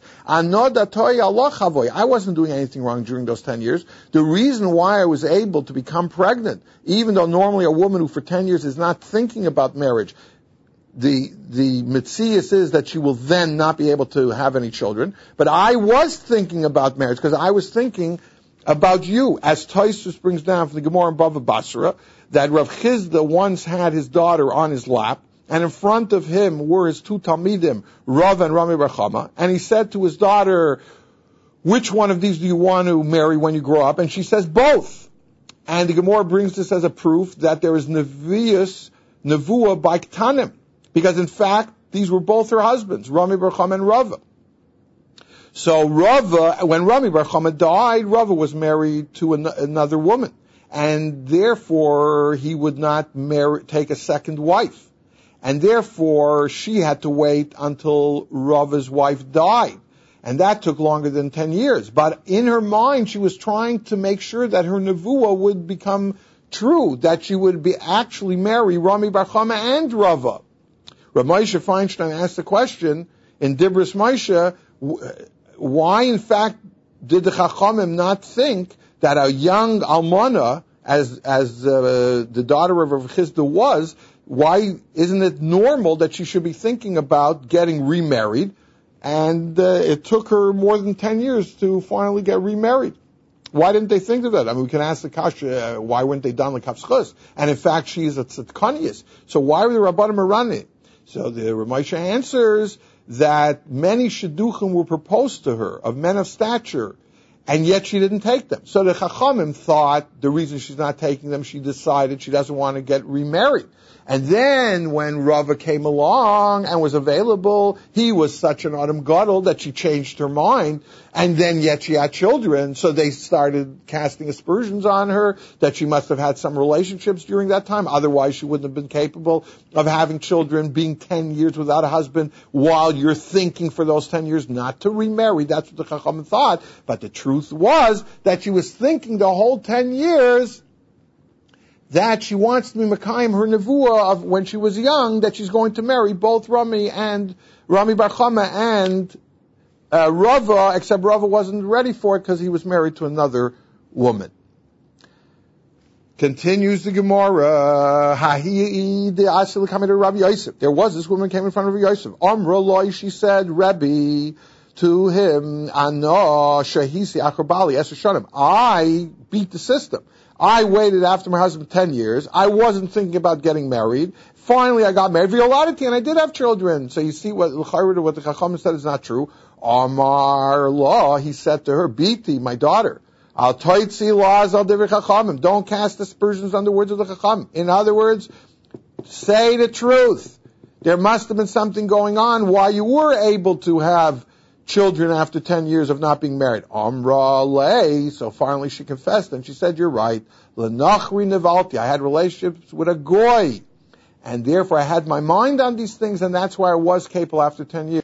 I wasn't doing anything wrong during those ten years. The reason why I was able to become pregnant, even though normally a woman who for ten years is not thinking about marriage, the the mitzias is that she will then not be able to have any children. But I was thinking about marriage because I was thinking about you. As Taisus brings down from the Gemara in Bava Basra, that Rav Chizda once had his daughter on his lap, and in front of him were his two Talmidim, Rav and Rami Bar Chama, and he said to his daughter, which one of these do you want to marry when you grow up? And she says, both. And the Gemara brings this as a proof that there is Nevius, Nevuah by Ktanim, because in fact, these were both her husbands, Rami Bar Chama and Rava. So Rava, when Rami Bar Chama died, Rava was married to an, another woman, and therefore he would not marry, take a second wife. And therefore, she had to wait until Rava's wife died. And that took longer than ten years. But in her mind, she was trying to make sure that her nevuah would become true, that she would be actually marry Rami Bar Chama and Rava. Rav Moshe Feinstein asked the question in Dibros Moshe, why in fact did the Chachamim not think that a young almana, as as uh, the daughter of Rav Chizda was, why isn't it normal that she should be thinking about getting remarried? And uh, it took her more than ten years to finally get remarried. Why didn't they think of that? I mean, we can ask the kasha, uh, why weren't they done like Kafschus? And in fact, she is a tzidkonius. So why were the Rabbanim running? So the Ramesha answers that many shidduchim were proposed to her, of men of stature, and yet she didn't take them. So the Chachamim thought the reason she's not taking them, she decided she doesn't want to get remarried. And then when Rava came along and was available, he was such an Adam Gadol that she changed her mind, and then yet she had children, so they started casting aspersions on her that she must have had some relationships during that time, otherwise she wouldn't have been capable of having children, being ten years without a husband, while you're thinking for those ten years not to remarry. That's what the Chacham thought, but the truth was that she was thinking the whole ten years that she wants to be Mekayim her nevuah of when she was young, that she's going to marry both Rami and Rami Bar Chama and uh, Rava, except Rava wasn't ready for it because he was married to another woman. Continues the Gemara. There was this woman came in front of Rabbi Yosef. Amra Loi, she said, Rabbi, to him, Ano Shahisi Akrabali Esher Shanim. I beat the system. I waited after my husband ten years. I wasn't thinking about getting married. Finally, I got married. Violaditi, and I did have children. So you see what, what the Chacham said is not true. Amar law, he said to her, Biti, my daughter, Al toitzi laws al divrei Chachamim. Don't cast aspersions on the words of the Chacham. In other words, say the truth. There must have been something going on why you were able to have children after ten years of not being married. Amra lei, so finally she confessed, and she said, you're right. Lenachri nevalti, I had relationships with a goy, and therefore I had my mind on these things, and that's why I was capable after ten years.